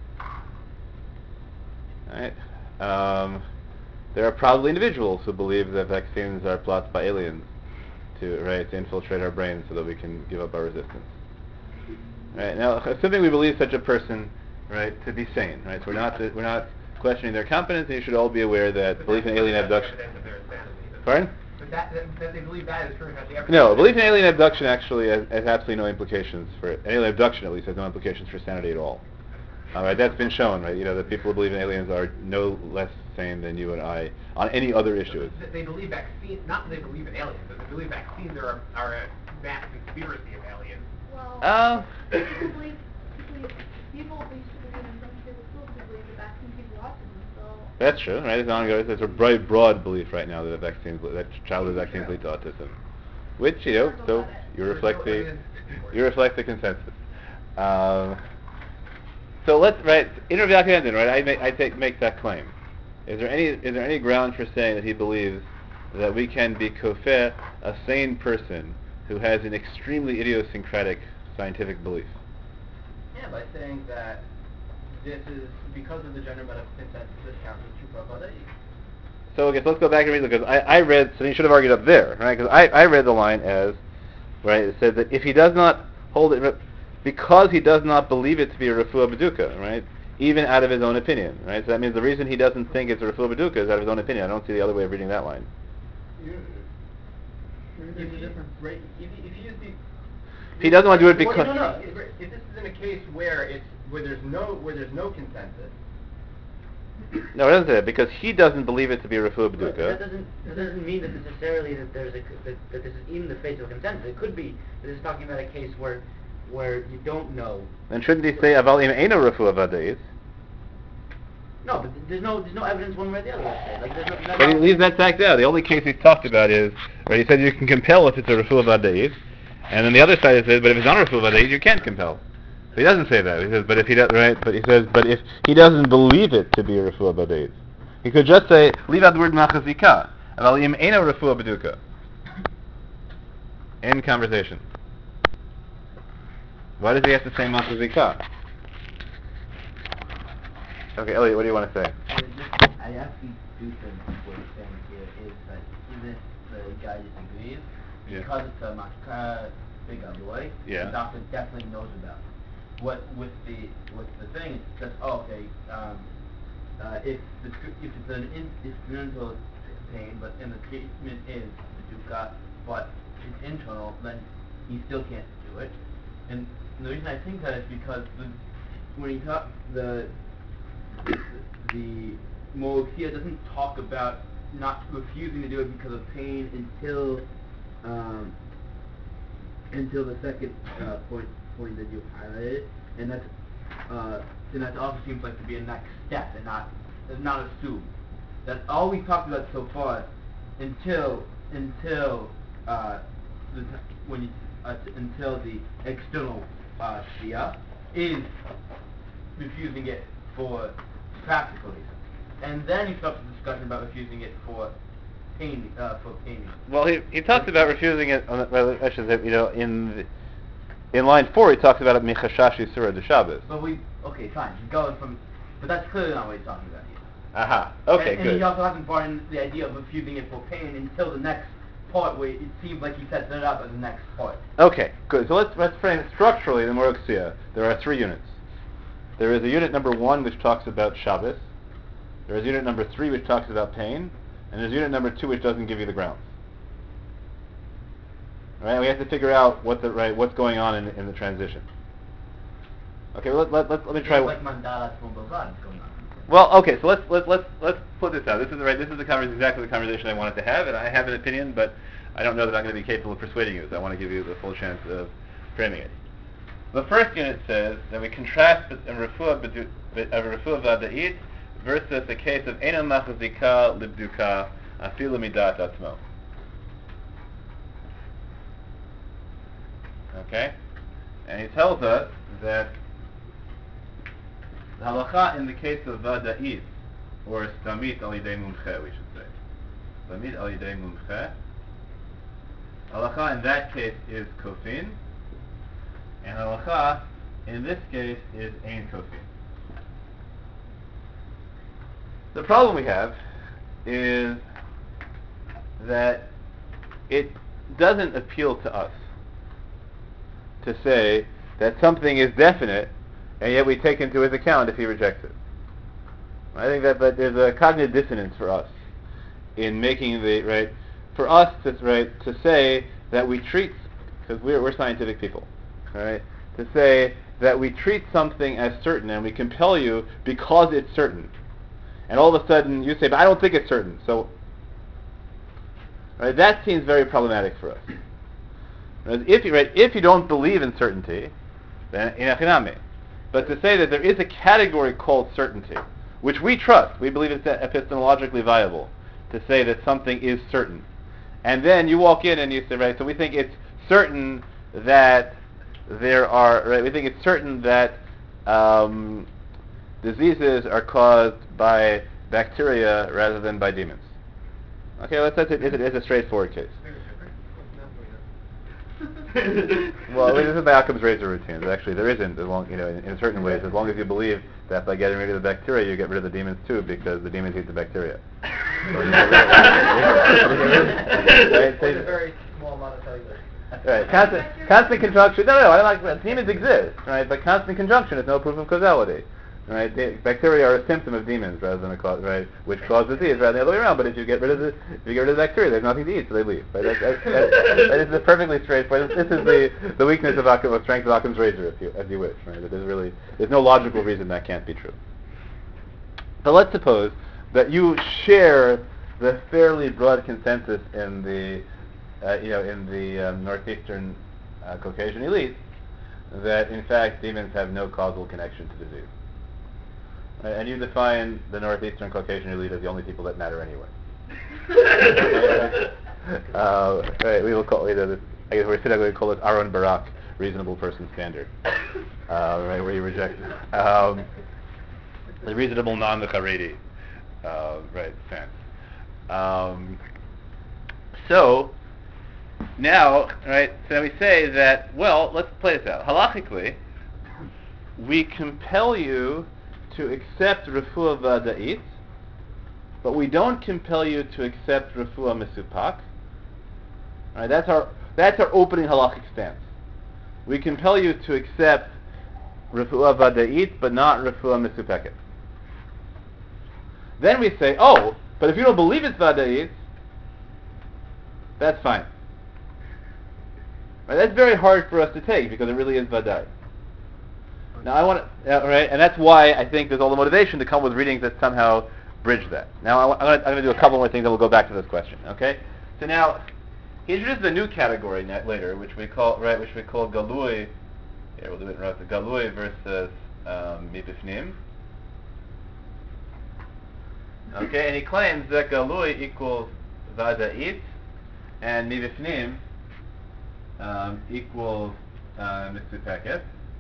Right? There are probably individuals who believe that vaccines are plots by aliens to infiltrate our brains so that we can give up our resistance. Right? Now, assuming we believe such a person, right, to be sane, right? So we're not questioning their competence, and you should all be aware that belief in alien abduction. Pardon? But that they believe that is true. No, belief in alien abduction actually has absolutely no implications for alien abduction. At least has no implications for sanity at all. Right, that's been shown, right? That people who believe in aliens are no less sane than you and I on any other issue. They believe vaccines, not that they believe in aliens, but they believe vaccines are a mass conspiracy of aliens. Well, people basically in some cases still believe that vaccines give you autism, so... That's true, right? It's ongoing. It's a very broad belief right now that childhood vaccines lead to autism, which so you reflect the consensus. So let's in Rav Yaakov, right? I make that claim. Is there any ground for saying that he believes that we can be kofeh a sane person who has an extremely idiosyncratic scientific belief? Yeah, by saying that this is because of the general medical consensus. This counts as true vadai. So okay, so let's go back and read it because I read. So you should have argued up there, right? Because I read the line as right. It said that if he does not hold it. Because he does not believe it to be a refuah b'duka, right? Even out of his own opinion, right? So that means the reason he doesn't think it's a refuah b'duka is out of his own opinion. I don't see the other way of reading that line. He doesn't want to do it because... No. If this is in a case where there's no consensus. No, it doesn't say that because he doesn't believe it to be a refuah b'duka. That doesn't mean that necessarily that that this is in the face of consensus. It could be that it's talking about a case where you don't know. Then shouldn't he say aval im eino refuah vadais? No, but there's no evidence one way or the other. Let's say. Like there's no. But he leaves that fact out. The only case he's talked about is, right, he said you can compel if it's a refuah b'da'id, and then the other side says, but if it's not a refuah b'da'id, you can't compel. But he doesn't say that. He says, but if he does, right? But he says, but if he doesn't believe it to be a refuah b'da'id, he could just say, leave out the word machazika. Aval im eino refuah b'duka. End conversation. Why does he have to say machazika? Okay, Elliot, what do you want to say? I actually do think what he's saying here is that even if the guy disagrees, Yeah. because it's a machka big alloy, Yeah. the doctor definitely knows about it. What with the thing, it's just if it's an incidental pain, but and the treatment is the dukkha, but it's internal, then he still can't do it. And the reason I think that is because when you talk the Mo'okia doesn't talk about not refusing to do it because of pain until the second point that you highlighted, and that also seems like to be a next step and not assumed. That's all we talked about so far until the external shia is refusing it for practical reasons, and then he starts the discussion about refusing it for pain. Well, he talks about refusing it. I should say, in line 4, he talks about it michashashi surah de Shabbos. But fine. He's going from, but that's clearly not what he's talking about here. Aha. Okay, and good. he also hasn't brought in the idea of refusing it for pain until the next part, where it seems like he sets it up as the next part. Okay, good. So let's frame it structurally. The Mo'okia, there are 3 units. There is a unit number 1 which talks about Shabbos. There is unit number 3 which talks about pain, and there's unit number 2 which doesn't give you the grounds. Right? We have to figure out what's going on in the transition. Okay, let me try. Like mandalas from Bozan going on. Well, okay, so let's put this out. This is exactly the conversation I wanted to have, and I have an opinion, but I don't know that I'm going to be capable of persuading you. So I want to give you the full chance of framing it. The first unit says that we contrast a refuah v'da'id versus the case of eino machazika libduka afilu midat atzmo. Okay, and he tells us that the halacha in the case of vada'id, or stamit al yidei mumche, we should say. Stamit al yidei mumche. Halacha in that case is kofin, and halacha in this case is ein kofin. The problem we have is that it doesn't appeal to us to say that something is definite, and yet we take into his account if he rejects it. I think that there's a cognitive dissonance for us in making for us to say that we treat, because we're scientific people, right? To say that we treat something as certain and we compel you because it's certain, and all of a sudden you say, but I don't think it's certain. So, right, that seems very problematic for us. If you don't believe in certainty, then inachiname. But to say that there is a category called certainty, which we trust, we believe it's epistemologically viable, to say that something is certain, and then you walk in and you say, so we think it's certain that we think it's certain that diseases are caused by bacteria rather than by demons. Okay, it's a straightforward case. Well, this is by Occam's razor routine. But actually, there isn't, in certain ways, as long as you believe that by getting rid of the bacteria, you get rid of the demons too, because the demons eat the bacteria. It's a very small amount of cellular. Right, constant conjunction. No, I don't like that. Demons exist, right? But constant conjunction is no proof of causality. Right? Bacteria are a symptom of demons rather than a cause, right? Which cause disease rather than the other way around. But if you get rid of the bacteria, there's nothing to eat, so they leave. Right? That is a perfectly straightforward. This is the weakness of strength of Occam's razor, if you wish. Right? There's no logical reason that can't be true. But let's suppose that you share the fairly broad consensus in the northeastern Caucasian elite that in fact demons have no causal connection to disease. And you define the Northeastern Caucasian elite as the only people that matter anyway. Right, we will call it, I guess we're going to call it Aaron Barak, reasonable person standard. Right, where you reject the reasonable non-Haredi. Right, stance. So, now, right, so we say that, well, let's play this out. Halachically, we compel you to accept refuah vada'it, but we don't compel you to accept refuah mesupak. Right, that's our opening halachic stance. We compel you to accept refuah vada'it, but not refuah mesupeket. Then we say, oh, but if you don't believe it's vada'it, that's fine. Right, that's very hard for us to take because it really is vadai. Now I want to, right, and that's why I think there's all the motivation to come with readings that somehow bridge that. Now I'm going to do a couple more things, and we'll go back to this question. Okay. So now he introduces a new category later, which we call galui. Here we'll do it right. Galui versus mibifnim. Okay, and he claims that galui equals vada'it, and mibifnim equals mesupeket.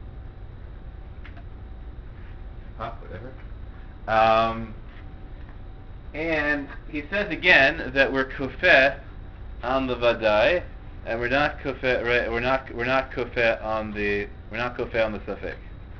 Whatever. And he says again that we're kofeh on the vadai, and we're not kofeh. Right? We're not kofeh on the safek.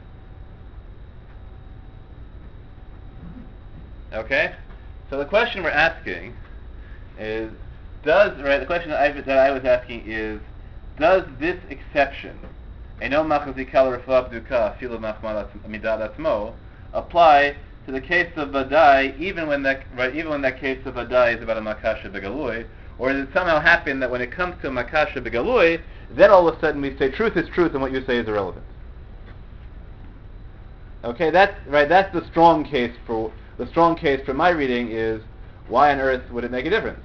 Okay. So the question we're asking is, the question that I was asking is, does this exception, Eino machzikal refuah b'duka afilu machmal midat atzmo, apply to the case of vadai, even when that case of vadai is about a makasha begalui, or does it somehow happen that when it comes to a makasha begalui, then all of a sudden we say truth is truth and what you say is irrelevant? Okay, that's the strong case for my reading is, why on earth would it make a difference?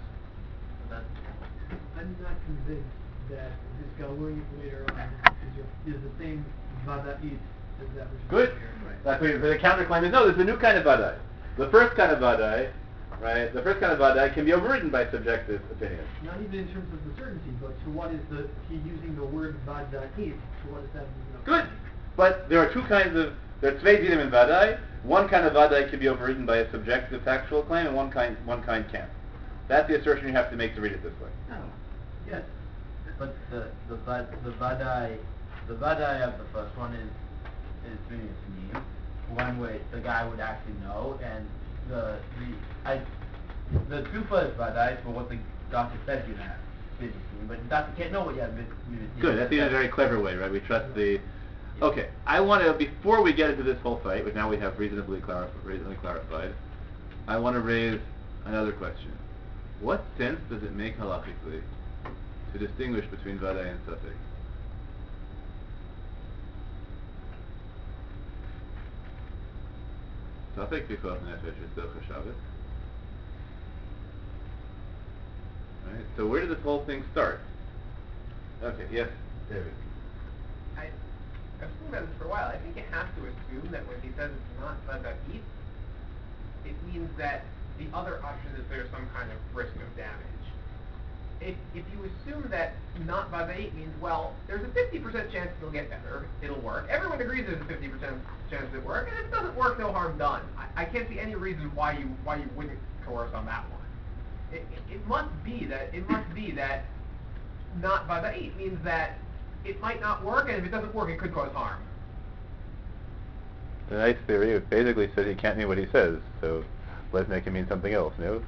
I'm not convinced that this galui later on is the same vada'it as that which is Good. here. That's what the counterclaim is. No, there's a new kind of vadai. The first kind of vadai, right? The first kind of vadai can be overridden by subjective opinion. Not even in terms of the certainty, but to what is he using the word vada'it? To what is that? Good. But there are there are tvei dinim in vadai. One kind of vadai can be overridden by a subjective factual claim, and one kind can't. That's the assertion you have to make to read it this way. No. Yes. But the vadai of the first one is Minyasnim, one way the guy would actually know, and the tufa is vadai for what the doctor says you have Minyasnim, but the doctor can't know what you have Minyasnim. Good. That's in a very clever way, right? We trust the. Okay. I want to, before we get into this whole fight, which now we have reasonably clarified, I want to raise another question. What sense does it make halachically to distinguish between vadai and safek? Safek pikuach nefesh is docha Shabbos. Right. So where did this whole thing start? Okay. Yes, David. I've been about this for a while. I think you have to assume that when he says it's not vada'it, it means that the other option is there's some kind of risk of damage. If you assume that not vada'it means, well, there's a 50% chance it'll get better, it'll work. Everyone agrees there's a 50% chance it'll work, and if it doesn't work, no harm done. I can't see any reason why you wouldn't coerce on that one. It must be that not vada'it means that it might not work, and if it doesn't work, it could cause harm. The nice theory basically says he can't mean what he says, so let's make him mean something else, no?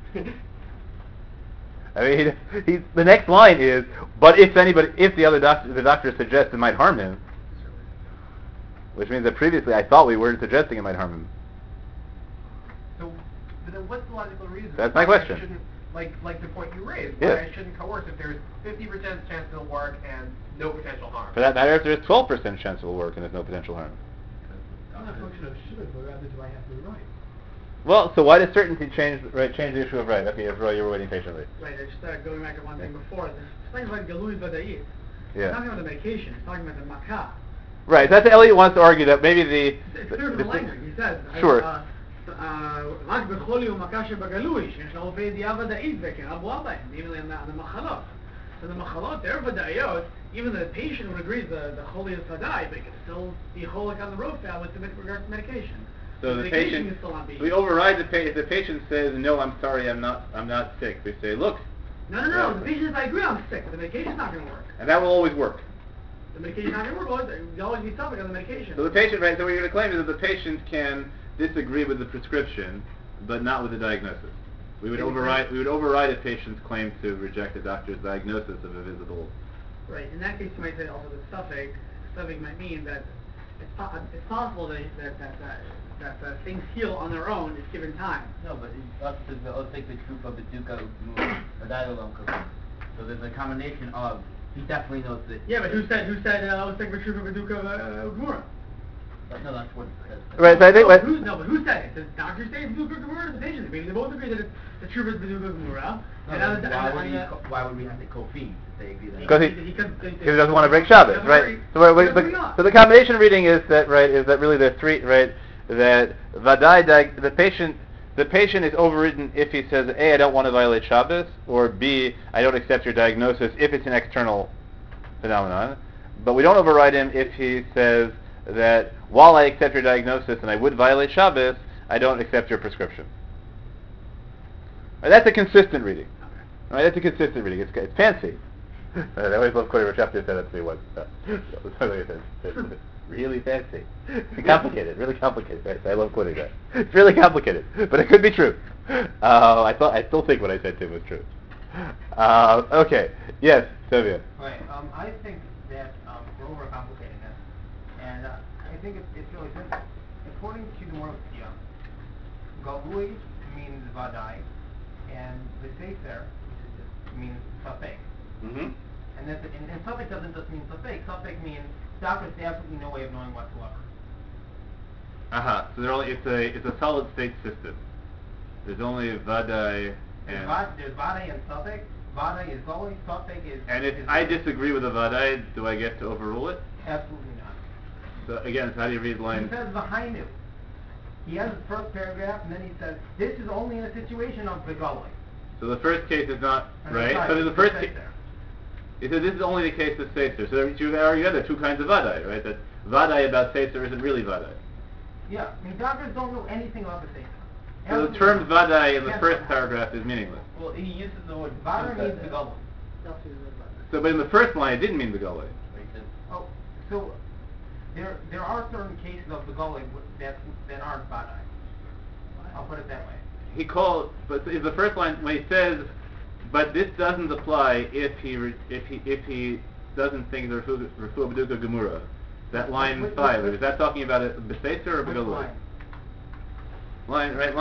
I mean, the next line is, but if the doctor suggests it might harm him, which means that previously I thought we weren't suggesting it might harm him. So, but then what's the logical reason? That's my question. Like the point you raised, yes. Why I shouldn't coerce if there's 50% chance it'll work and no potential harm. For that matter, if there's 12% chance it'll work and there's no potential harm. It's not a function of should, but rather do I have to be right? Well, so why does certainty change the issue of right? Okay, Roy, you were waiting patiently. Right, I just going back to one thing before. It's things like galui vada'it. Yeah. It's not talking about the medication. It's talking about the makah. Right. That's Elliot wants to argue that maybe It's clear from the language. He says. Sure. רק בחולי ומכה שבגלוי, שיש לרופא ידיעה ודאית והכרה ברורה בהם, even למחלות. So the machalot, they're ודאיות, even the patient would agree the holy is ודאי, but it can still be holy on the rofeh with regard to medication. So the medication patient, can still not be. we override the patient. If the patient says, "No, I'm sorry, I'm not sick," we say, "Look," No, the patient says, I agree I'm sick, but the medication's not going to work. and that will always work. The medication's not going to work, you always be suffering on the medication. So the patient, right? So what you're going to claim is that the patient can disagree with the prescription, but not with the diagnosis. We would override a patient's claim to reject the doctor's diagnosis of a visible. Right. In that case, you might say also the suffix might mean that it's possible that things heal on their own at given time. No, but let's take the truth of the Duca or Dialog. So there's a combination of, he definitely knows that. Yeah, but who said let's take the truth of Aduka Gemura? No, that's what it says. Right. So I think But who said it? Does the doctor say it's Aduka Gemura or the patient? Maybe they both agree that it's the truth of Aduka Gemura. Why would we have to co-feed if they agree that? Because he doesn't want to break Shabbos, right? So the combination reading is that really there are three, right? That Vadai, the patient is overridden if he says, A, I don't want to violate Shabbos, or B, I don't accept your diagnosis if it's an external phenomenon. But we don't override him if he says that while I accept your diagnosis and I would violate Shabbos, I don't accept your prescription. Right, that's a consistent reading. Right, that's a consistent reading. It's fancy. I always love quoting Rav Shafter said that to me once. It's really fancy. Complicated, really complicated. Right? I love quoting that. It's really complicated, but it could be true. I still think what I said to him was true. Okay. Yes, Sylvia. Right. I think that we're overcomplicating this, and I think it's really simple. According to the Morah Pia, Galui means Vadai, and the Sefer means Safek. Mm-hmm. And Safek doesn't just mean Safek. Safek means doctors have absolutely no way of knowing whatsoever. So it's a solid state system. There's only Vadai and... There's Vadai and Safek. Vadai is Galui, Safek is... And if I disagree with the Vadai, do I get to overrule it? Absolutely not. So again, so how do you read He line... says Vahainu. He has the first paragraph, and then he says, this is only in a situation of the Galui. So the first case is not... And Right? it's So there's the first case... there. He said this is only the case of Sefer. So you argue there are two kinds of Vadai, right? That Vadai about Sefer isn't really Vadai. Yeah, I mean, doctors don't know anything about the Sefer. So the term Vadai in the first paragraph is meaningless. Well, he uses the word Vadai means the Galui. So but in the first line it didn't mean the Galui. Oh, so there are certain cases of the Galui that aren't Vadai. I'll put it that way. He called, but in the first line when he says, but this doesn't apply if he doesn't think the Refuah B'Duka Gemura. That line 5. Is that talking about a B'Sefer or B'Galui? Line 5.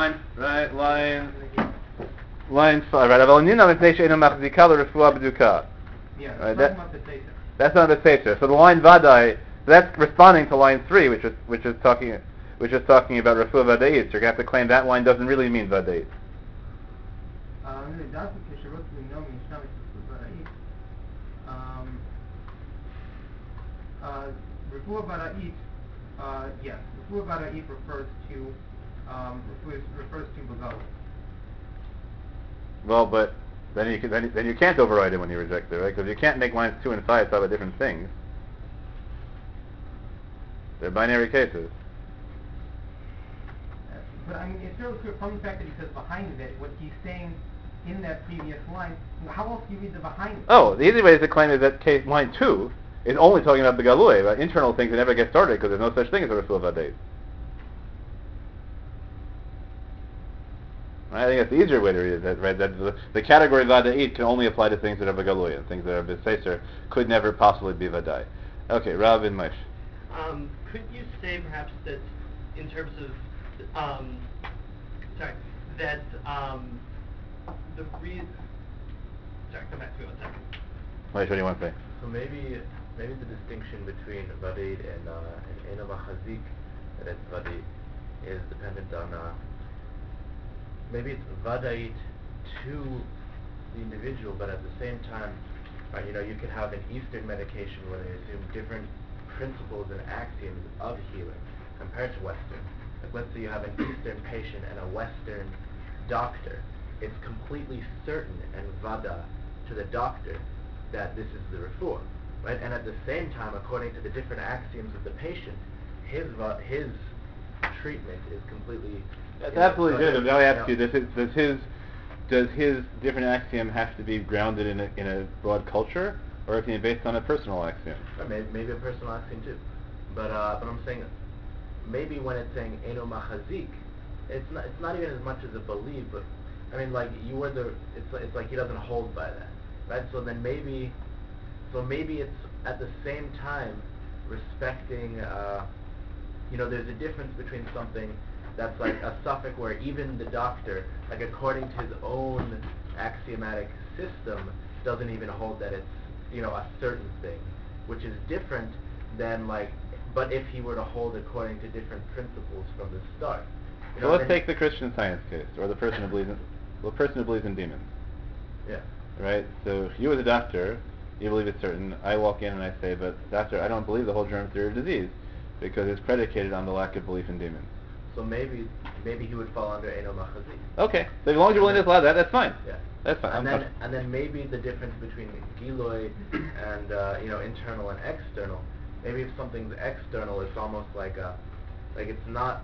Right. אבל נינא מפני שאינו מחזיקה לרפואה בדוקה. Yeah, Right, that's not the Sefer. That's not the Sefer. So the line Vadai, that's responding to line 3, which is talking about Refuah Vadait. So you're going to have to claim that line doesn't really mean Vadait. Refuah Vadait, yes, Refuah Vadait refers to B'Galui. Well, but then you can't override it when you reject it, right? Because you can't make lines 2 and 5 talk about different things. They're binary cases. But I mean, it's really clear from the fact that he says behind it, what he's saying in that previous line. How else do you read the behind it? Oh, the easy way to claim is that case line 2 is only talking about the Galui, about internal things that never get started because there's no such thing as a Refuah Vadait. I think that's the easier way to read it, right? That the category Vadait can only apply to things that are B'Galui, and things that are B'Sefer could never possibly be Vadai. Okay, Rav and Maish. Could you say perhaps that in terms of, come back to me 1 second. Maish, what do you want to say? So maybe the distinction between Vadait and Eino Machazik, that it's Vadait, is dependent on maybe it's Vadait to the individual, but at the same time, you could have an Eastern medication where they assume different principles and axioms of healing compared to Western. Like, let's say you have an Eastern patient and a Western doctor. It's completely certain and vada to the doctor that this is the refuah, right? And at the same time, according to the different axioms of the patient, his treatment is completely... That's absolutely good. But I ask you, does his different axiom have to be grounded in a broad culture, or is it based on a personal axiom? Maybe a personal axiom too, but I'm saying maybe when it's saying eno machazik, it's not even as much as a belief, but I mean, like, it's like he doesn't hold by that, right? So maybe it's at the same time respecting, there's a difference between something that's like a suffix where even the doctor, like according to his own axiomatic system, doesn't even hold that it's, a certain thing, which is different than like, but if he were to hold according to different principles from the start. So let's take the Christian Science case, or the person who believes in demons. Yeah. Right? So you as a doctor, you believe it's certain. I walk in and I say, but doctor, I don't believe the whole germ theory of disease, because it's predicated on the lack of belief in demons. So maybe he would fall under eno machazik. Okay. So as long as you're willing to allow that, that's fine. Yeah. That's fine. And then maybe the difference between giloy and internal and external. Maybe if something's external, it's almost like it's not.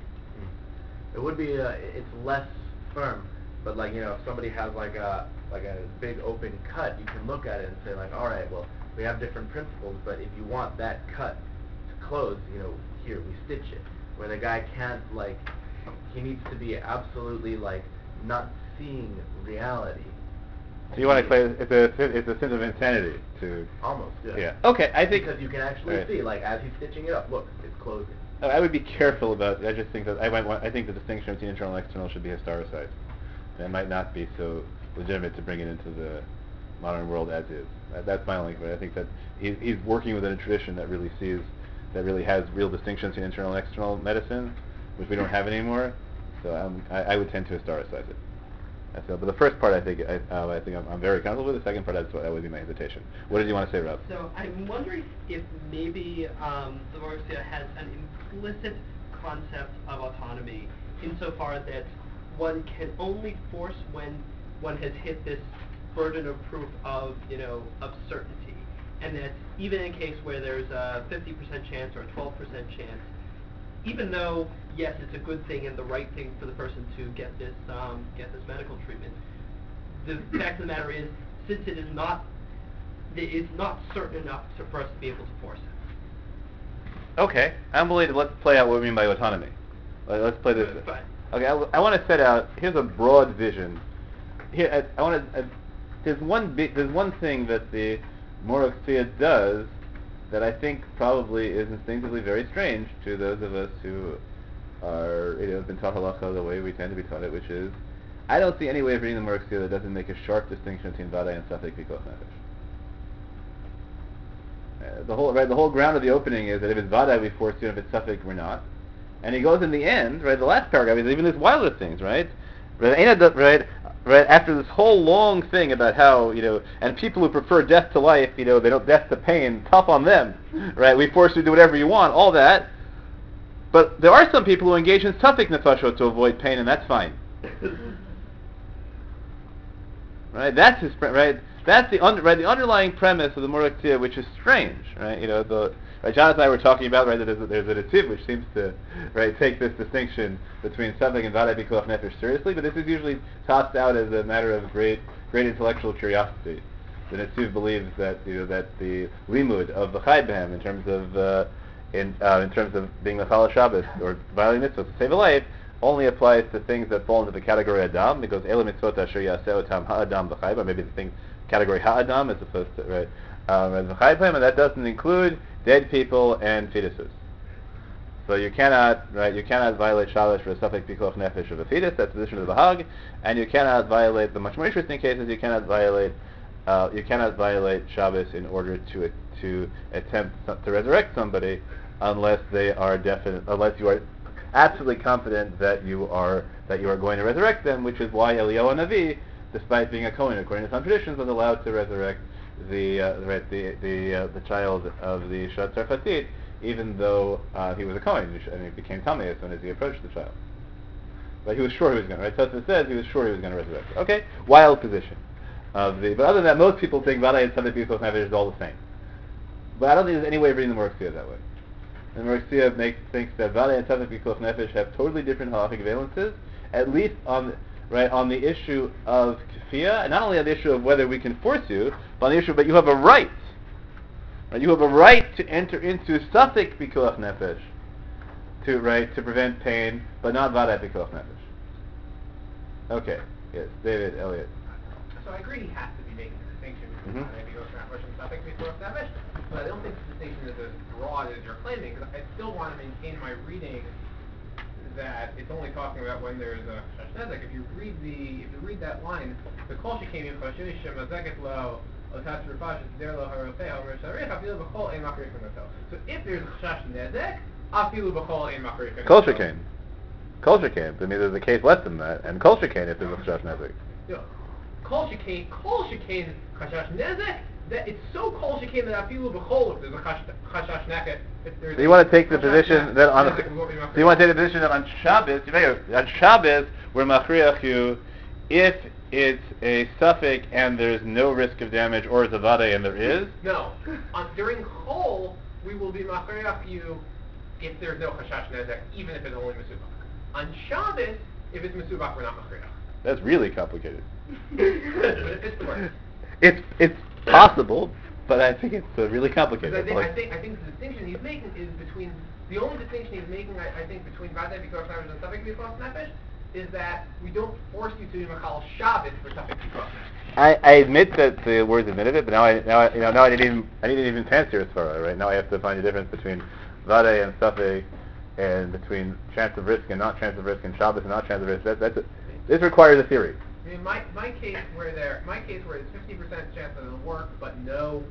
It would be it's less firm, but like if somebody has like a big open cut, you can look at it and say like, all right, well, we have different principles, but if you want that cut to close, here we stitch it. Where the guy can't he needs to be absolutely not seeing reality. So you want to say it's a sense of insanity to... Almost, yeah. Yeah. Okay, I think... Because you can actually see, as he's stitching it up, look, it's closing. I would be careful about... I just think that I think the distinction between internal and external should be historicized. And it might not be so legitimate to bring it into the modern world as is. That's my only... But I think that he's working within a tradition that really has real distinctions between internal and external medicine, which we don't have anymore. So I would tend to historicize it. But the first part, I think I'm very comfortable with. The second part, that would be my hesitation. What did you want to say, Rob? So I'm wondering if maybe the Marxia has an implicit concept of autonomy, insofar that one can only force when one has hit this burden of proof of certainty, and that even in a case where there's a 50% chance or a 12% chance, even though, yes, it's a good thing and the right thing for the person to get this medical treatment, the fact of the matter is, since it's not certain enough for us to be able to force it. Okay, I'm willing to let's play out what we mean by autonomy. Let's play this. Fine. Okay, I want to set out. Here's a broad vision. Here, I want to. There's one thing that the Morochia does that I think probably is instinctively very strange to those of us who are, been taught halacha the way we tend to be taught it, which is, I don't see any way of reading the Morochia that doesn't make a sharp distinction between Vadai and Safek Pikuach Nefesh. The whole ground of the opening is that if it's Vadai, we force you, and if it's Safek, we're not. And he goes in the end, right, the last paragraph, is even this wilder things, right? Right, after this whole long thing about how, and people who prefer death to life, they don't death to pain, tough on them, right? We force you to do whatever you want, all that. But there are some people who engage in Safek Nefashot to avoid pain, and that's fine. Right, that's his, right? That's the underlying premise of the Morochia, which is strange, right? John and I were talking about, right, that there's a Netziv which seems to, right, take this distinction between Safek and Vadai Pikuach Nefesh seriously, but this is usually tossed out as a matter of great intellectual curiosity. The Netziv believes that that the limud of the Chai B'hem in terms of being Mechal Shabbos or violating mitzvot to save a life only applies to things that fall into the category Adam, because Ela mitzvot asher yaseh otam ha'adam b'chai, but maybe the thing category ha'adam as opposed to right. As the Chai B'hem, and that doesn't include dead people and fetuses. So you cannot violate Shabbos for a Safek Pikuach Nefesh of a fetus. That's the position of the Hag, and you cannot violate the much more interesting cases. You cannot violate Shabbos in order to attempt to resurrect somebody, unless you are absolutely confident that you are going to resurrect them, which is why Eliyahu Navi, despite being a Kohen according to some traditions, was allowed to resurrect the child of the Shat Tzarfatit, even though he was a Kohen, and he became Tameh as soon as he approached the child. But he was sure he was going to, right? Tosfos says he was sure he was going to resurrect. Okay, wild position. But other than that, most people think Vadai and Tzaddik B'Yikoch Nefesh is all the same. But I don't think there's any way of reading the Morochsia that way. And Morochsia thinks that Vadai and Tzaddik B'Yikoch Nefesh have totally different halachic valences, at least on the issue of kafiyah, and not only on the issue of whether we can force you, but on the issue, but you have a right. Right? You have a right to enter into Tzaddik B'Yikoch Nefesh, to prevent pain, but not Vadai B'Yikoch Nefesh. Okay, yes, David, Elliot. So I agree he has to be making the distinction between maybe B'Yikoch Nefesh and Tzaddik B'Yikoch Nefesh, but I don't think the distinction is as broad as you're claiming, because I still want to maintain my reading that it's only talking about when there's a chash nezek. If you read that line, the kol shekayim chashish shemazeket lo otas rufash der lo harofeh omer sharich afilu b'chol ein makarif v'nato. So if there's a chash nezek, afilu b'chol ein makarif v'nato. Kol shekain. Kol shekain. I mean, there's a case less than that, and kol shekain if there's a chash nezek. Kol shekain chash nezek. That it's so kol shekain that afilu b'chol if there's a chashash nezek. So you want to take the position that on Shabbos we're machriach you if it's a suffix and there's no risk of damage, or it's a vadai and there is? No. During Chol, we will be machriach you if there's no chashash nezek, even if it's only mesubach. On Shabbos, if it's mesubach, we're not machriach. That's really complicated. But it fits the word. It's possible, but I think it's really complicated. I think the distinction he's making is between, the only distinction he's making, I think, between Vadai B'Yikoch Nefesh and Tzaddik B'Yikoch Nefesh is that we don't force you to be Machal Shabbos for Tzaddik B'Yikoch Nefesh. I admit that the words admitted it, but now I didn't even fancy your svara, right? Now I have to find a difference between Vadai and Tzaddik, and between chance of risk and not chance of risk, and Shabbos and not chance of risk. This requires a theory. I mean, my case where it's 50% chance that it'll work, but no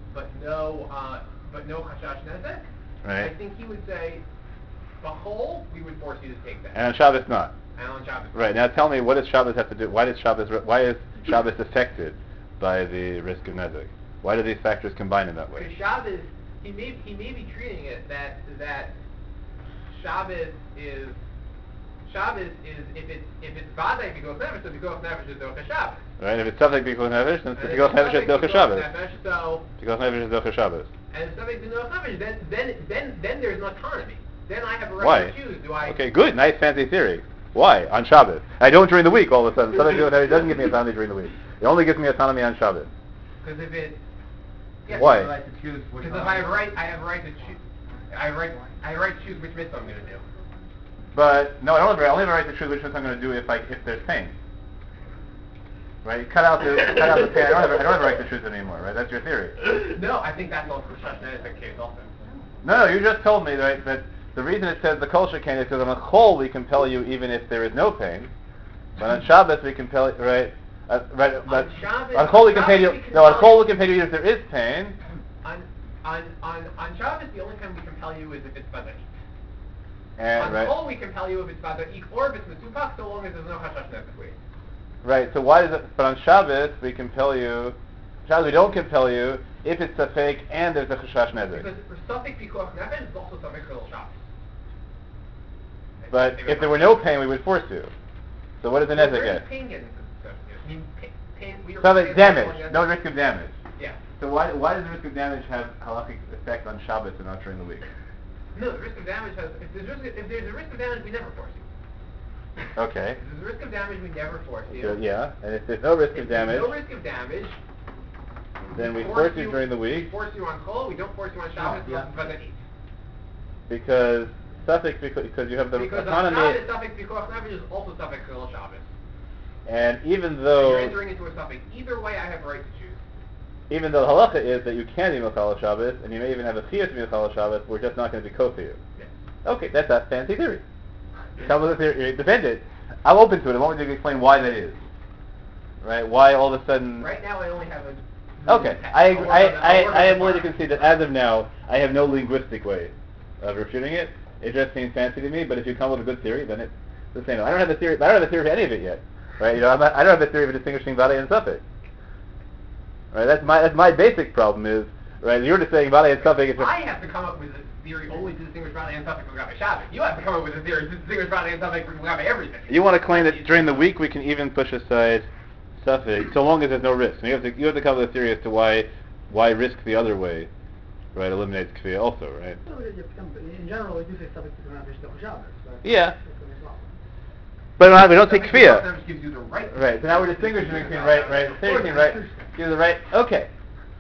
chashash nezek. Right. I think he would say, b'chol, we would force you to take that. And on Shabbos not. And on Shabbos. Right. Now tell me, what does Shabbos have to do? Why is Shabbos affected by the risk of nezek? Why do these factors combine in that way? Because Shabbos, he may be treating it that Shabbos is if it's Vadai B'Yikoch Nefesh, so B'Yikoch Nefesh is Docha Shabbos. Right. If it's Tzaddik B'Yikoch Nefesh, then B'Yikoch Nefesh is Docha Shabbos. So B'Yikoch Nefesh is Docha Shabbos. And Tzaddik B'Yikoch Nefesh, then there's no autonomy. Then I have a right to choose. Do I? Okay, good, nice, fancy theory. Why on Shabbos? I don't during the week. All of a sudden, Tzaddik B'Yikoch Nefesh doesn't give me autonomy during the week. It only gives me autonomy on Shabbos. Because if it. Yes, Why? Because if I have a right to choose. I have a right to choose which mitzvah I'm going to do. But no, I only have a right to choose which mitzvah I'm going to do if there's pain. Right? Cut out the pain. I don't have a right to choose it anymore. Right? That's your theory. No, I think that's also the case also. No, you just told me that the reason it says the kol shekain is because on a chol we compel you even if there is no pain, but on Shabbos we compel right. But on chol we compel you. No, on chol we compel you even if there is pain. On Shabbos, the only time we compel you is if it's Vadai. And on chol we compel you if it's Vadai, or if it's Mesubach, so long as there's no chashash nezek. Right. So why does it? But on Shabbos we compel you. Shabbos we don't compel you if it's a fake and there's a chashash nezek. Because for Tzaddik B'Yikoch Nefesh, it's also Tzaddik Chilul Shabbos. But if there were no pain, we would force you. So what does the nezek get? Pain getting So damage, no risk of damage. Yeah. So why does the risk of damage have halachic effect on Shabbos and not during the week? No, the risk of damage has. If there's a risk of damage, we never force you. Okay. If there's a risk of damage, we never force you. So, yeah, and if there's no risk of damage, then we force you during the week. We force you on Chol. We don't force you on Shabbos. Because suffix because you have the autonomy. Because suffix B'Yikoch Nefesh is also suffix Chilul Shabbos. And even though you're entering into a suffix, either way, I have a right to choose. Even though the halacha is that you can be Mechal Shabbos, and you may even have a chiyuv to be Mechal Shabbos, we're just not going to be kosher you. Yes. Okay, that's a fancy theory. Tell me the theory. Defend it. I'm open to it. I want you to explain why that is. Right? Why all of a sudden... Right now I only have a... Okay. I am willing to concede that as of now, I have no linguistic way of refuting it. It just seems fancy to me, but if you come with a good theory, then it's the same. I don't have a theory for any of it yet. Right? I don't have a theory for distinguishing Vadai and Suffix. Right? That's my basic problem is, right, you're just saying Vadai and Suffix... I have to come up with theory only to distinguish Friday and Suffolk from Gabi Shabbos. You have to come up with a theory to distinguish Friday and Suffolk from Gabi everything. You want to claim that during the week we can even push aside suffix, so long as there's no risk. And you have to come up with a theory as to why risk the other way, right, eliminates kfiyah also, right? No, in general, we do say something to come out of Shabbos. Yeah. But we don't take kfiyah. That gives you the right. Right. So now we're distinguishing between right. Distinguishing right. Gives the right. Okay.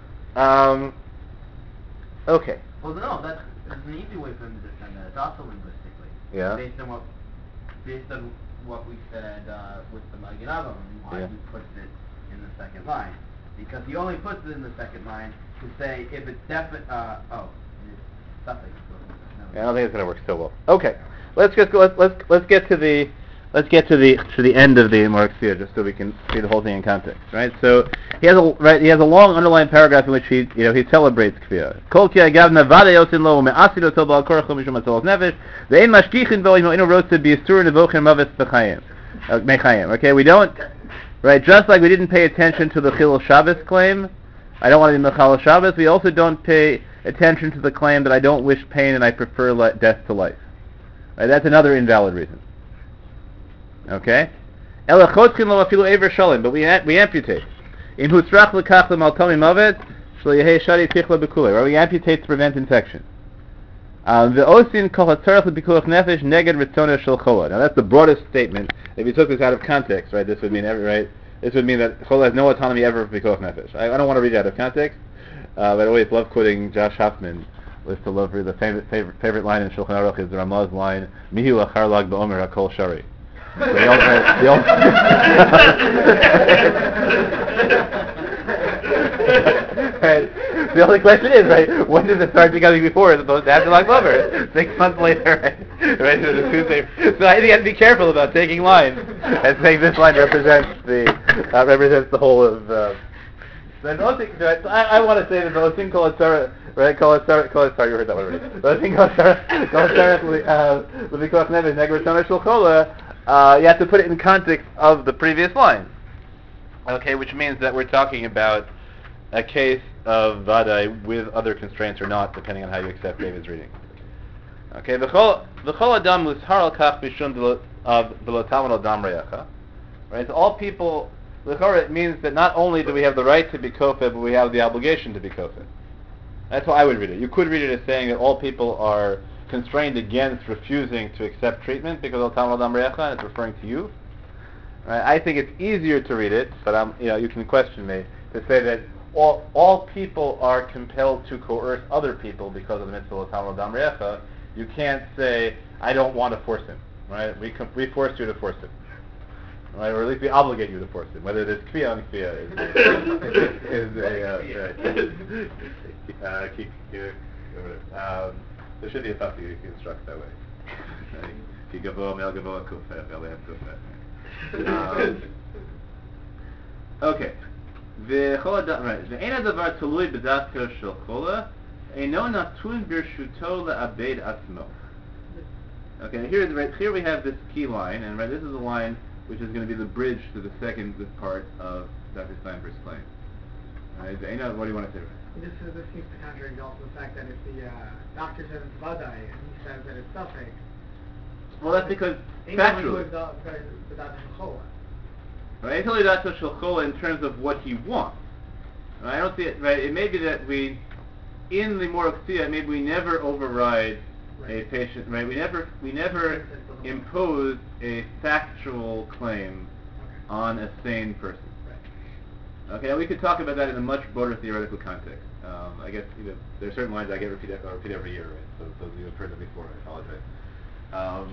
Okay. Well, no, that's an easy way for him to defend that. It's also linguistically. Yeah. Based on what we said with the Magen Avram, why he puts it in the second line. Because he only puts it in the second line to say if it's definite, it's suffix. Yeah, I don't think it's going to work so well. Okay. Let's get to the end of the Marxia, just so we can see the whole thing in context, right? So he has a long underlined paragraph in which he celebrates kfiyah. Kol ki agavna vada yosin lo me'asido tel bal korach mishum atzalos nefesh ve'en mashkichin bo ino rotzeh b'yisur nevochin mavet mechayim. Okay, we don't, right? Just like we didn't pay attention to the Chilul Shabbos claim, I don't want to be Mechal Shabbos. We also don't pay attention to the claim that I don't wish pain and I prefer death to life. Right? That's another invalid reason. Okay? But we amputate. Right? We amputate to prevent infection. Now that's the broadest statement. If you took this out of context, right, this would mean this would mean that Chol has no autonomy ever for Pikuach Nefesh. I don't want to read it out of context, but I always love quoting Josh Hoffman. Lists to love the favorite line in Shulchan Aruch is the Ramah's line, Mihu achar lag ba'omer hakol shari. The only question is, right, when does it start becoming before as opposed to after Lag B'omer? 6 months later, right? So it's Tuesday. So I think you have to be careful about taking lines and saying this line represents the whole of. I want to say that the Osin Kol Hatzara, right? Kol Hatzara, you heard that one already. The Osin Kol Hatzara, L'Pikuach Nefesh Neged R'tzon Shel Chola, you have to put it in context of the previous line. Okay, which means that we're talking about a case of Vadai with other constraints or not, depending on how you accept David's reading. Okay, V'chol Adam Lushar Al Kach Mishum V'lo Talmud Al Dam Reyacha. Right, so all people, it means that not only do we have the right to be kofed, but we have the obligation to be kofed. That's how I would read it. You could read it as saying that all people are constrained against refusing to accept treatment because of Talmud Al Dam Reyacha, and it's referring to you. Right? I think it's easier to read it, but you can question me, to say that all people are compelled to coerce other people because of the mitzvah of Talmud Dam Reyacha. You can't say, I don't want to force him, right? We force you to force him, right? Or at least we obligate you to force him. Whether there's kfiyah on kfiyah there should be a pasuk you can instruct that way. Ki gavoa mel gavoa kufeh, elehem kufeh. Okay. ואין הדבר תלוי בדעתו של חולה, אינו נתון ברשותו לעבד עצמו. Okay, here we have this key line, and this is the line which is going to be the bridge to the second part of Dr. Steinberg's claim. Right, what do you want to say? This seems to contradict also the fact that if the doctor says it's Vadai and he says that it's suffix. Well, that's because factually. Right, in terms of what he wants. Right, I don't see it. Right, it may be that in the Moroksia, maybe we never override a patient. Right, we never impose a factual claim on a sane person. Okay, we could talk about that in a much broader theoretical context. I guess there are certain lines I repeat every year. Right, so those of you who've heard them before, I apologize.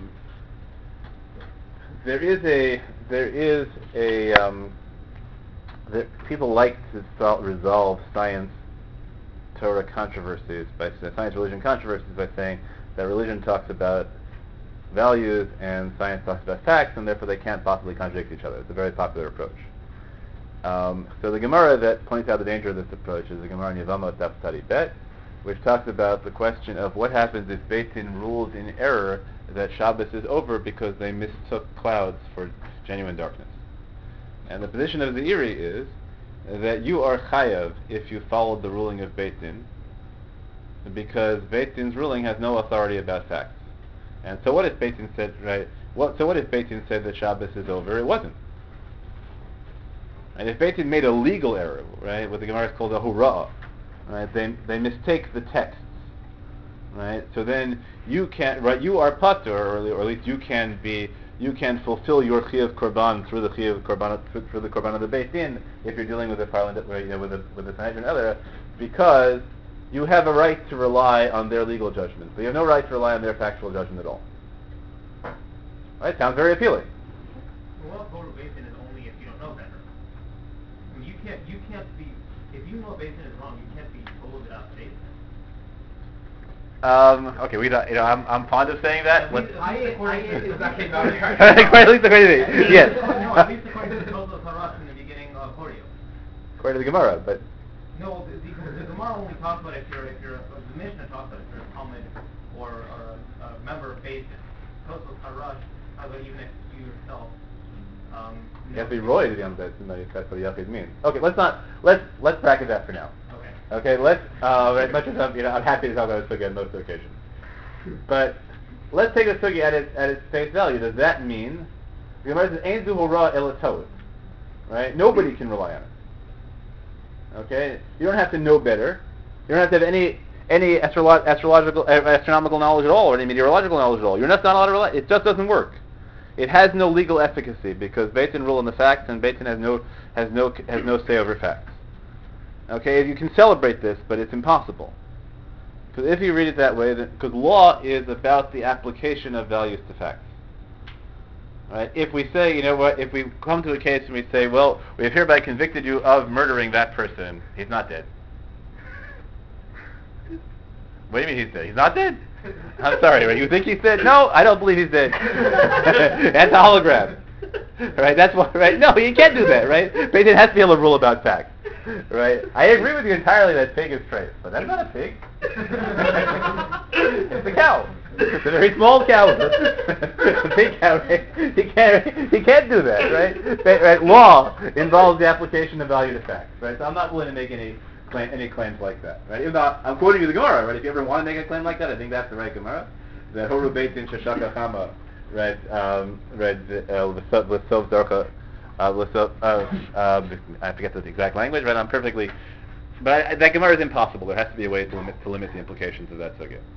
People like to resolve science Torah controversies science religion controversies by saying that religion talks about values and science talks about facts, and therefore they can't possibly contradict each other. It's a very popular approach. So the Gemara that points out the danger of this approach is the Gemara in Yevamot Daf Tzadi Bet, which talks about the question of what happens if Beit Din rules in error that Shabbos is over because they mistook clouds for genuine darkness. And the position of the Iri is that you are chayav if you followed the ruling of Beit Din, because Beit Din's ruling has no authority about facts. And so what if Beit Din said, right? So what if Beit Din said that Shabbos is over? It wasn't. And if Beit Din made a legal error, right, what the Gemara is called a hurrah, right, they mistake the texts, right? So then you can't, right? You are patur, or at least you can fulfill your chiyuv korban through the chiyuv korban through the korban of the Beit Din if you're dealing with a parliament, with a Sanhedrin other, because you have a right to rely on their legal judgment. But you have no right to rely on their factual judgment at all. Right? Sounds very appealing. Well, total basin is only if you don't know better. I mean, you can't be, if you know a basin is wrong, you can't be told without basin. Okay, I'm fond of saying that. At least according to exactly about it. At least according to me. Yes. No, at least according to the Tosos Haras in the beginning of Hordio. According to the Gemara, but No, the Gemara only talks about if you're the Mishnah talks about if you're a Talmud or a member of Beis Din. Tosos Haras, but even if you yourself, you have to be roy to be on the Beis Din, if that's what Yachid means. Okay, let's bracket that for now. Okay, let's. As much as I'm happy to talk about the sugya on most occasions, but let's take the sugya at its face value. Does that mean the Gemara says ein zu hora ela tovet, right? Nobody can rely on it. Okay, you don't have to know better. You don't have to have any astronomical knowledge at all, or any meteorological knowledge at all. You're just not allowed to rely. It just doesn't work. It has no legal efficacy because Beit Din rule on the facts, and Beit Din has no say over facts. Okay, you can celebrate this, but it's impossible. Because if you read it that way, because law is about the application of values to facts. Right? If we say, if we come to a case and we say, well, we have hereby convicted you of murdering that person, he's not dead. What do you mean he's dead? He's not dead? I'm sorry, right? You think he's dead? No, I don't believe he's dead. That's a hologram. Right? That's what, right? No, you can't do that, right? But it has to be able to rule about facts. Right? I agree with you entirely that pig is trace, but that's not a pig. It's a cow. It's a very small cow. A big cow. He can't do that, right? Right? Law involves the application of value to facts, right? So I'm not willing to make any claims like that, right? Even though I'm quoting you the Gemara, right? If you ever want to make a claim like that, I think that's the right Gemara. That Horu Beit Din Sheshaka Chama, right? L'sov Zarcha. I forget the exact language, right? I'm perfectly, but that Gemara is impossible. There has to be a way to limit the implications of that sugya.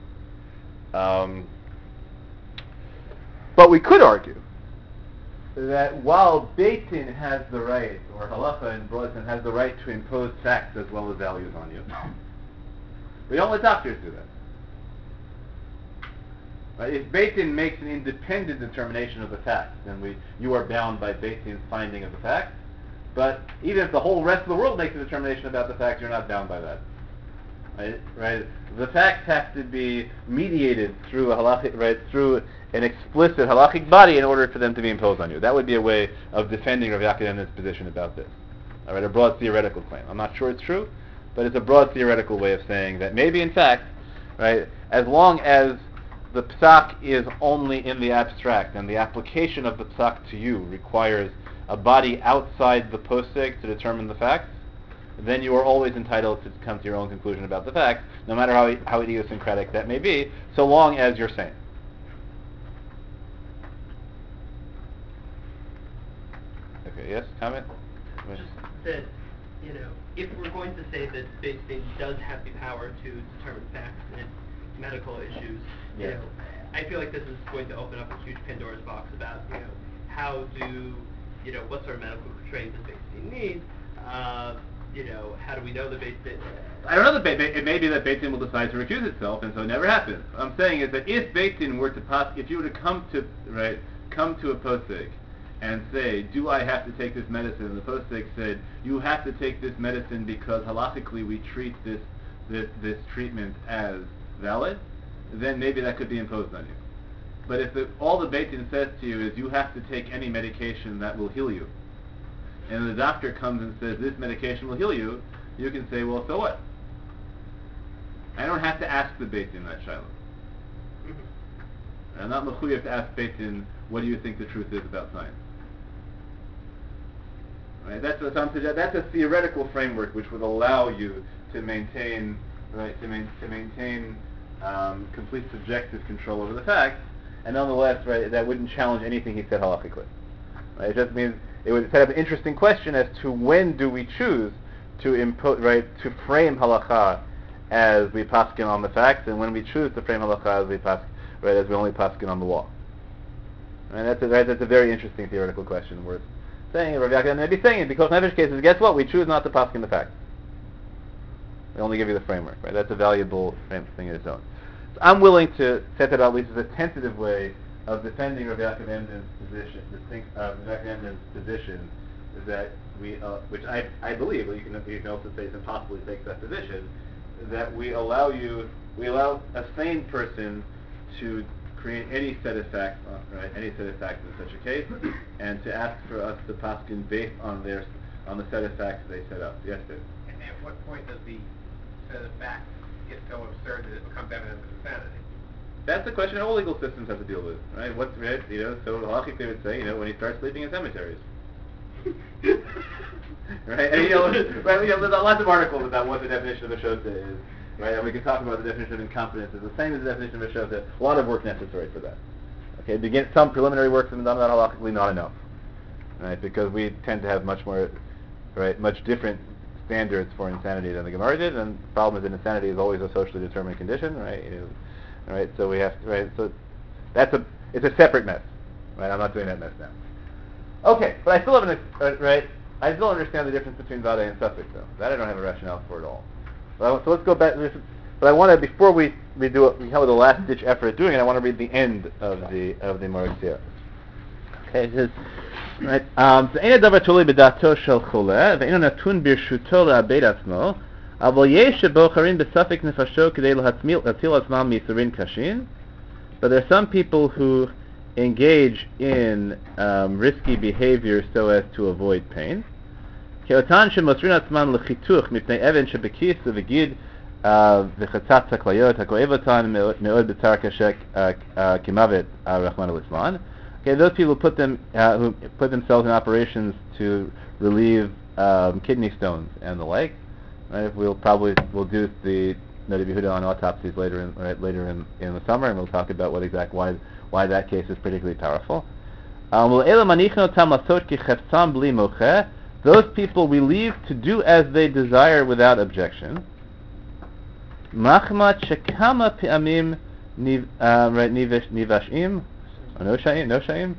But we could argue that while Beit Din has the right, or halacha in broad sense has the right to impose facts as well as values on you, we don't let doctors do that. Right? If Beit Din makes an independent determination of the facts, then you are bound by Beit Din's finding of the facts. But even if the whole rest of the world makes a determination about the facts, you're not bound by that. Right? The facts have to be mediated through through an explicit halachic body in order for them to be imposed on you. That would be a way of defending Rav Yaakov position about this. All right, a broad theoretical claim. I'm not sure it's true, but it's a broad theoretical way of saying that maybe in fact, right, as long as the psak is only in the abstract, and the application of the psak to you requires a body outside the posek to determine the facts, then you are always entitled to come to your own conclusion about the facts, no matter how idiosyncratic that may be, so long as you're sane. Okay, yes, comment? Just that, if we're going to say that Beit Din does have the power to determine facts in medical issues, I feel like this is going to open up a huge Pandora's box about, how do, what sort of medical training does Beit Din need? How do we know the Beit Din? I don't know it may be that Beit Din will decide to recuse itself, and so it never happens. What I'm saying is that if Beit Din were to if you were to come to a posek and say, do I have to take this medicine? And the posek said, you have to take this medicine because halachically we treat this treatment as valid, then maybe that could be imposed on you. But if all the Beit Din says to you is you have to take any medication that will heal you, and the doctor comes and says this medication will heal you, you can say, well, so what? I don't have to ask the Beit Din that shiloh. I'm not mechuyev to ask Beit Din, what do you think the truth is about science? Right? That's a theoretical framework which would allow you to maintain right, to maintain complete subjective control over the facts, and nonetheless, right, that wouldn't challenge anything he said halakhically. Right? It just means it would set up an interesting question as to when do we choose to to frame halakha as we paskin on the facts, and when we choose to frame halakha as we only paskin on the law. And that's a very interesting theoretical question worth saying. Rav Yaakov may be saying it because in every cases, guess what? We choose not to paskin the facts. We only give you the framework. Right? That's a valuable thing in its own. So I'm willing to set that out at least as a tentative way of defending Rav Yaakov Emden's position. Rav Yaakov Emden's position is that we, which I believe, but you can also say it's impossible to take that position, that we allow a sane person to create any set of facts, any set of facts in such a case, and to ask for us to paskin based on the set of facts they set up. Yes, Dave? And at what point does the set of facts get so absurd that it becomes evidence of insanity? That's the question all legal systems have to deal with, right? So halachically they would say, when you start sleeping in cemeteries. Right? And there's lots of articles about what the definition of a shota is, right? And we can talk about the definition of incompetence. It's the same as the definition of a shota. A lot of work necessary for that. Okay, some preliminary work has been done on that halachically, not enough, right? Because we tend to have much different standards for insanity than the Gemara did, and the problem is that insanity is always a socially determined condition, right? Right, so we have to, right, so it's a separate mess, right? I'm not doing that mess now. Okay, but I still have I still understand the difference between Vada and Suffolk, though. That I don't have a rationale for at all. So let's go back, but I want to, before we have the last ditch effort at doing it, I want to read the end of the Moritzia. Okay, it says, right, ואין הדבר תלוי בדעתו של חולה, ואינו נתון ברשותו לאבד עצמו, אבל יש שבוחרים בספק נפשו כדי להציל עצמם מייסורים קשים. But there are some people who engage in risky behavior so as to avoid pain. כאותן שמוסרים עצמם לחיתוך מפני אבן שבכיס וגיד וחצת הכליות הכואב אותן מאוד בצער קשה כמוות רחמנא ליצלן. Okay, those people who put themselves in operations to relieve kidney stones and the like. Right? We'll do the Noda B'Yehuda on autopsies later in the summer, and we'll talk about why that case is particularly powerful. Those people we leave to do as they desire without objection. Machmat shekama pe'amim nivashim, noshaim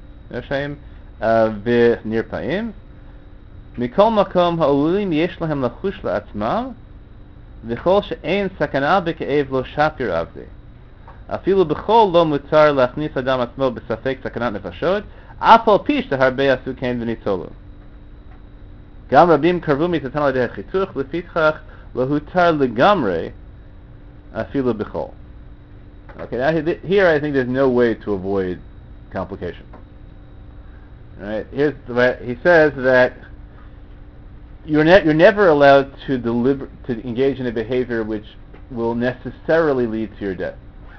v'nirpaim. מכל מקום העלולים יש להם לחוש לעצמם וכל שאין סכנה בכאב לא שפיר עבדי. אפילו בכל לא מותר להכניס אדם עצמו בספק סכנת נפשות, אף על פי שהרבה עשו כן וניצולו. גם רבים קרבו מתתן על ידי החיתוך, לפיכך לא הותר לגמרי אפילו בכל. Okay, now here I think there's no way to avoid complication. Right? He says that you're never allowed to engage in a behavior which will necessarily lead to your death.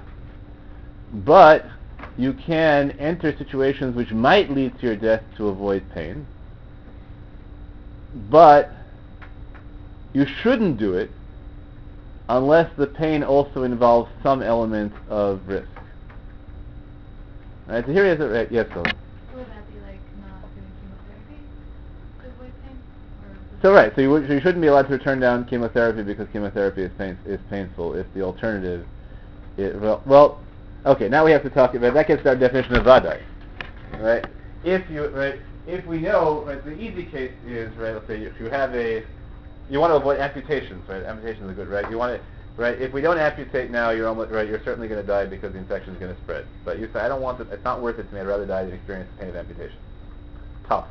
But you can enter situations which might lead to your death to avoid pain. But you shouldn't do it unless the pain also involves some element of risk. Right, so here he is. Right, yes, so. Would that be like not doing chemotherapy to avoid pain? So right, so you shouldn't be allowed to turn down chemotherapy because chemotherapy is painful. If the alternative, okay. Now we have to talk about that. Gets to our definition of vadai, right? If we know, right, the easy case is, right. Let's say if you want to avoid amputations, right? Amputations are good, right? You want to, right? If we don't amputate now, you're certainly going to die because the infection is going to spread. But you say, I don't want it. It's not worth it to me. I'd rather die than experience the pain of amputation. Tough.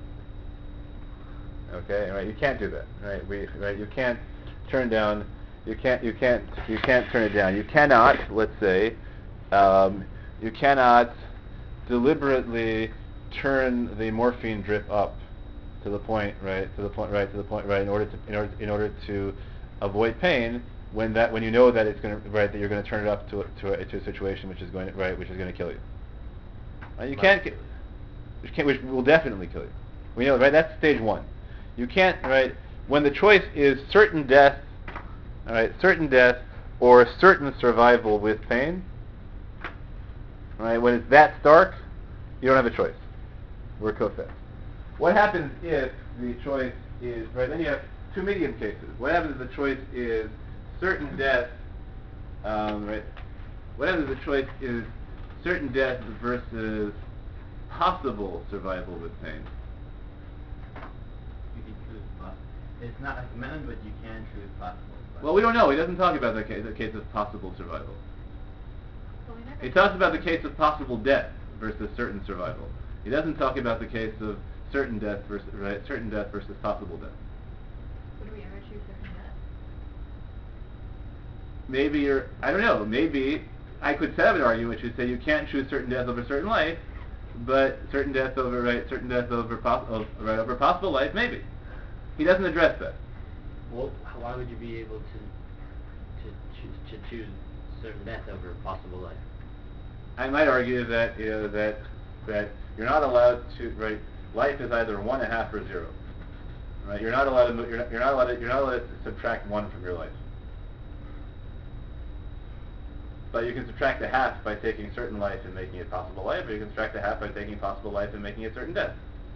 Okay, right? You can't do that, right? You can't turn down. You can't turn it down. You cannot, let's say, you cannot deliberately turn the morphine drip up to the point, right? In order to avoid pain, when you know that it's going to, right, that you're going to turn it up to a situation which is going to kill you. Which will definitely kill you. We know, right? That's stage one. You can't, right? When the choice is certain death all right, certain death or certain survival with pain, all right, when it's that stark, you don't have a choice. We're kofet. What happens if the choice is, right, then you have two medium cases. What happens if the choice is certain death, right, what happens if the choice is certain death versus possible survival with pain? You can choose possible. It's not recommended, but you can choose possible. Well, we don't know. He doesn't talk about the case of possible survival. Well, we never He talks about the case of possible death versus certain survival. He doesn't talk about the case of certain death versus possible death. Would we ever choose certain death? Maybe I don't know. Maybe I could set up an argument which would say you can't choose certain death over certain life, but certain death over possible life, maybe. He doesn't address that. Well, why would you be able to choose certain death over possible life? I might argue that that you're not allowed to, right? Life is either 1.5 or 0. Right? You're not allowed to you're not allowed to subtract 1 from your life. But you can subtract a half by taking certain life and making it possible life, or you can subtract a half by taking possible life and making it certain death.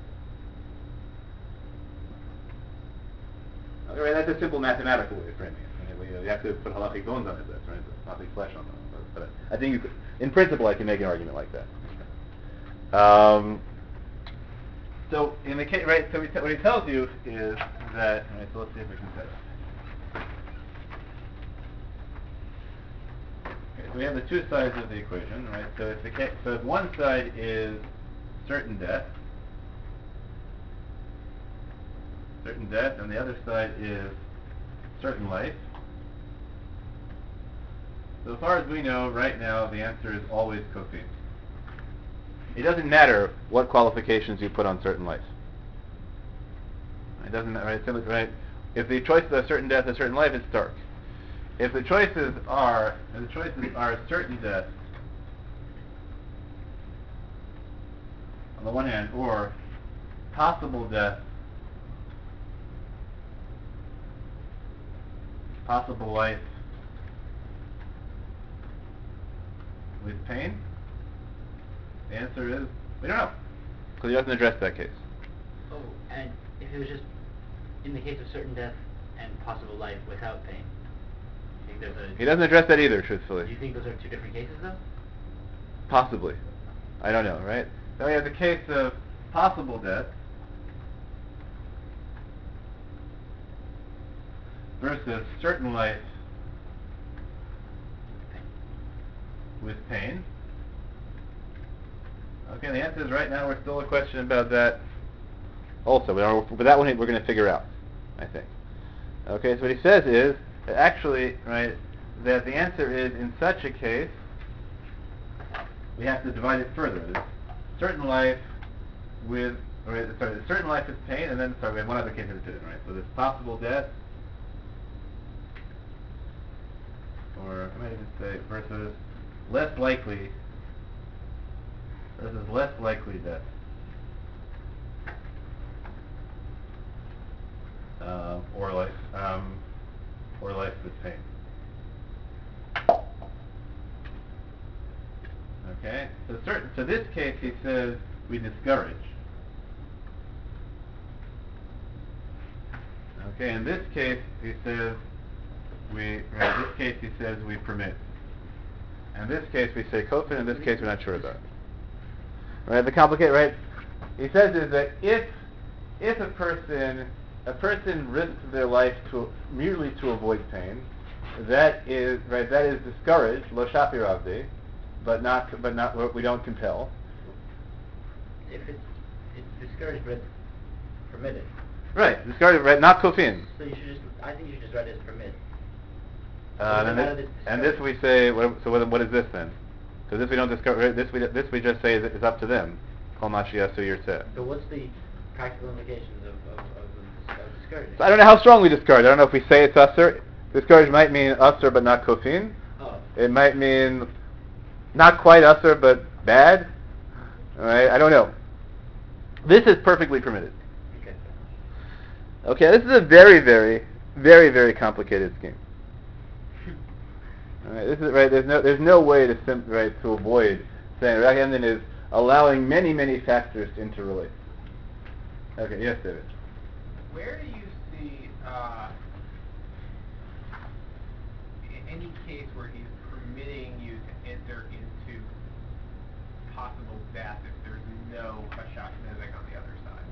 Okay, right, that's a simple mathematical way of framing it. I mean, you have to put halachic bones on it, that's right? Halachic flesh on it. But I think you could, in principle, I can make an argument like that. So in the case, right? So what he tells you is that. Right, so let's see if we can set it. Okay, so we have the two sides of the equation, right? So if one side is certain death, and the other side is certain life. So as far as we know, right now, the answer is always kofin. It doesn't matter what qualifications you put on certain life. It doesn't matter, right? If the choices are certain death or certain life, it's stark. If the choices are certain death on the one hand, or possible death, possible life with pain, the answer is we don't know, because he doesn't address that case. Oh, and if it was just in the case of certain death and possible life without pain, you think there's a... He doesn't address that either, truthfully. Do you think those are two different cases, though? Possibly. I don't know, right? Then we have the case of possible death versus certain life with pain. Okay, the answer is right now we're still a question about that also. But that one we're going to figure out, I think. Okay, so what he says is that actually, right, that the answer is in such a case, we have to divide it further. There's certain life with, certain life with pain, and then, we have one other case to fit in, right? So there's possible death, or I might even say versus less likely death. Or life with pain. Okay, so this case he says we discourage. Okay, in this case he says we permit. In this case we say kofin. In this case we're not sure about. Right, the complicated, right? He says is that if a person risks their life merely to avoid pain, that is discouraged, lo shapir avdi, but not we don't compel. If it's discouraged, but it's permitted. Right, discouraged, right? Not kofin. So I think you should just write it as permit. And this we say. What is this then? Because this we don't discourage. This we just say is up to them. Kol mashiyasu yirseh. So what's the practical implications of discouraging? So I don't know how strong we discourage. I don't know if we say it's usher. Discourage might mean usher but not kofin. Oh. It might mean not quite usher but bad. All right, I don't know. This is perfectly permitted. Okay. Okay, this is a very, very, very, very complicated scheme. Right, this is right. There's no way to to avoid saying Rav Emden is allowing many factors to interrelate. Okay, yes, David. Where do you see any case where he's permitting you to enter into possible death if there's no Chashash Nezek on the other side?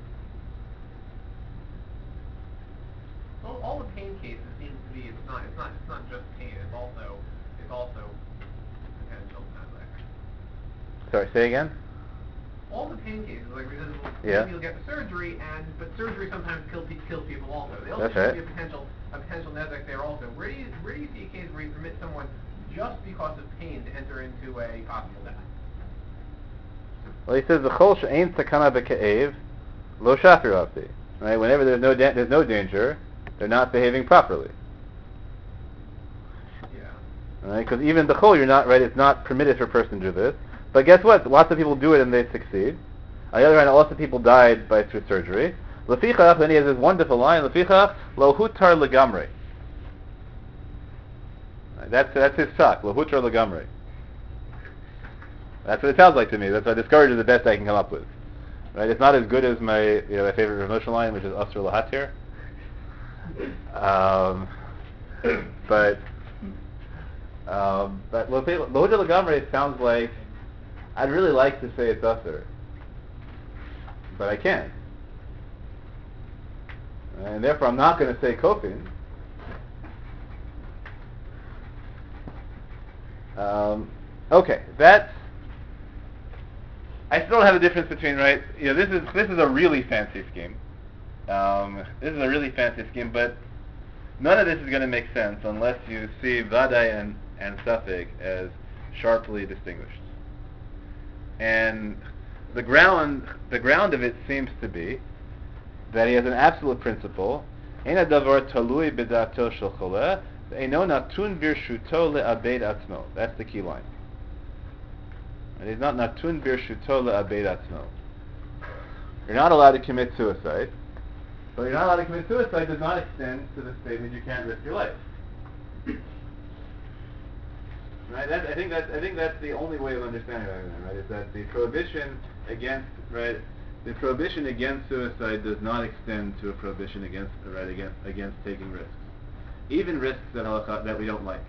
Well, all the pain cases seem to be it's not just pain. It's also potential Nezek. Sorry, say again. All the pain cases, like for example, Yeah. maybe you'll get the surgery, but surgery sometimes kills people also. They also That's should right. be a potential nezek there also. Where do you see a case where you permit someone just because of pain to enter into a possible death? Well, he says v'chol she'ein sakana b'ke'ev lo shafir avdi. Right, whenever there's no danger, they're not behaving properly. Yeah. Right, because even the chol, you're not right. It's not permitted for a person to do this. But guess what? Lots of people do it and they succeed. On the other hand, lots of people died through surgery. Lefichach, then he has this wonderful line, Lefichach lo hutar legamrei. That's his talk, lo hutar legamrei. That's what it sounds like to me. That's why discourage is the best I can come up with. Right? It's not as good as my my favorite emotional line, which is Asr lahatir. But lo hutar legamrei sounds like I'd really like to say it's usher, but I can't. And therefore I'm not going to say kofin. Okay, that's... I still don't have a difference between, right, this is a really fancy scheme. This is a really fancy scheme, but none of this is going to make sense unless you see Vadai and Safek as sharply distinguished. And the ground of it seems to be that he has an absolute principle. Ein hadavar talui b'dato shel choleh, ve'eino natun birshuto le'abed atzmo. That's the key line. And he's not natun birshuto le'abed atzmo. You're not allowed to commit suicide, but you're not allowed to commit suicide does not extend to the statement you can't risk your life. Right? I think that's the only way of understanding it, right? Is that the prohibition against suicide does not extend to a prohibition against taking risks, even risks that we don't like.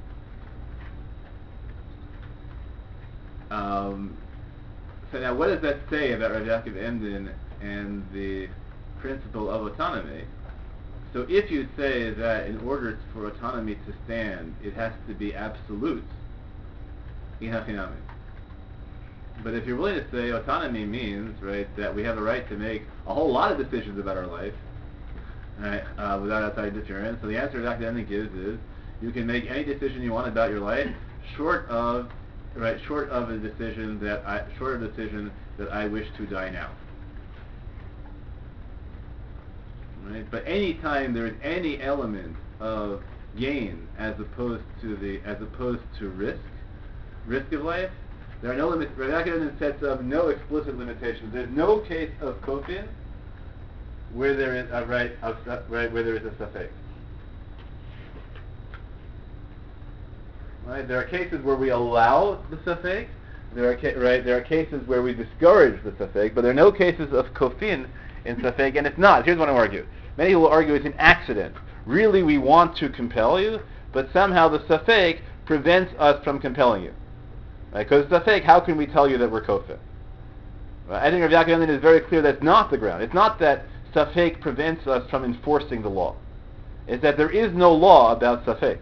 So now, what does that say about Rav Yaakov Emden and the principle of autonomy? So if you say that in order for autonomy to stand, it has to be absolute, inachinami. But if you're willing to say autonomy means, right, that we have a right to make a whole lot of decisions about our life, right, without outside interference, so the answer Dr. Emden gives is, you can make any decision you want about your life, short of a decision that I wish to die now. Right? But any time there is any element of gain as opposed to risk of life, there are no limits. Rav Yaakov Emden sets up no explicit limitations. There's no case of kofin where there is a where there is a safek. Right? There are cases where we allow the safek. There are cases where we discourage the safek, but there are no cases of kofin in safek, and it's not. Here's what I argue. Many people argue it's an accident. Really, we want to compel you, but somehow the safek prevents us from compelling you. Because safek, how can we tell you that we're kofin? Right? I think Rav Yaakov Emden is very clear that's not the ground. It's not that safek prevents us from enforcing the law. It's that there is no law about safek.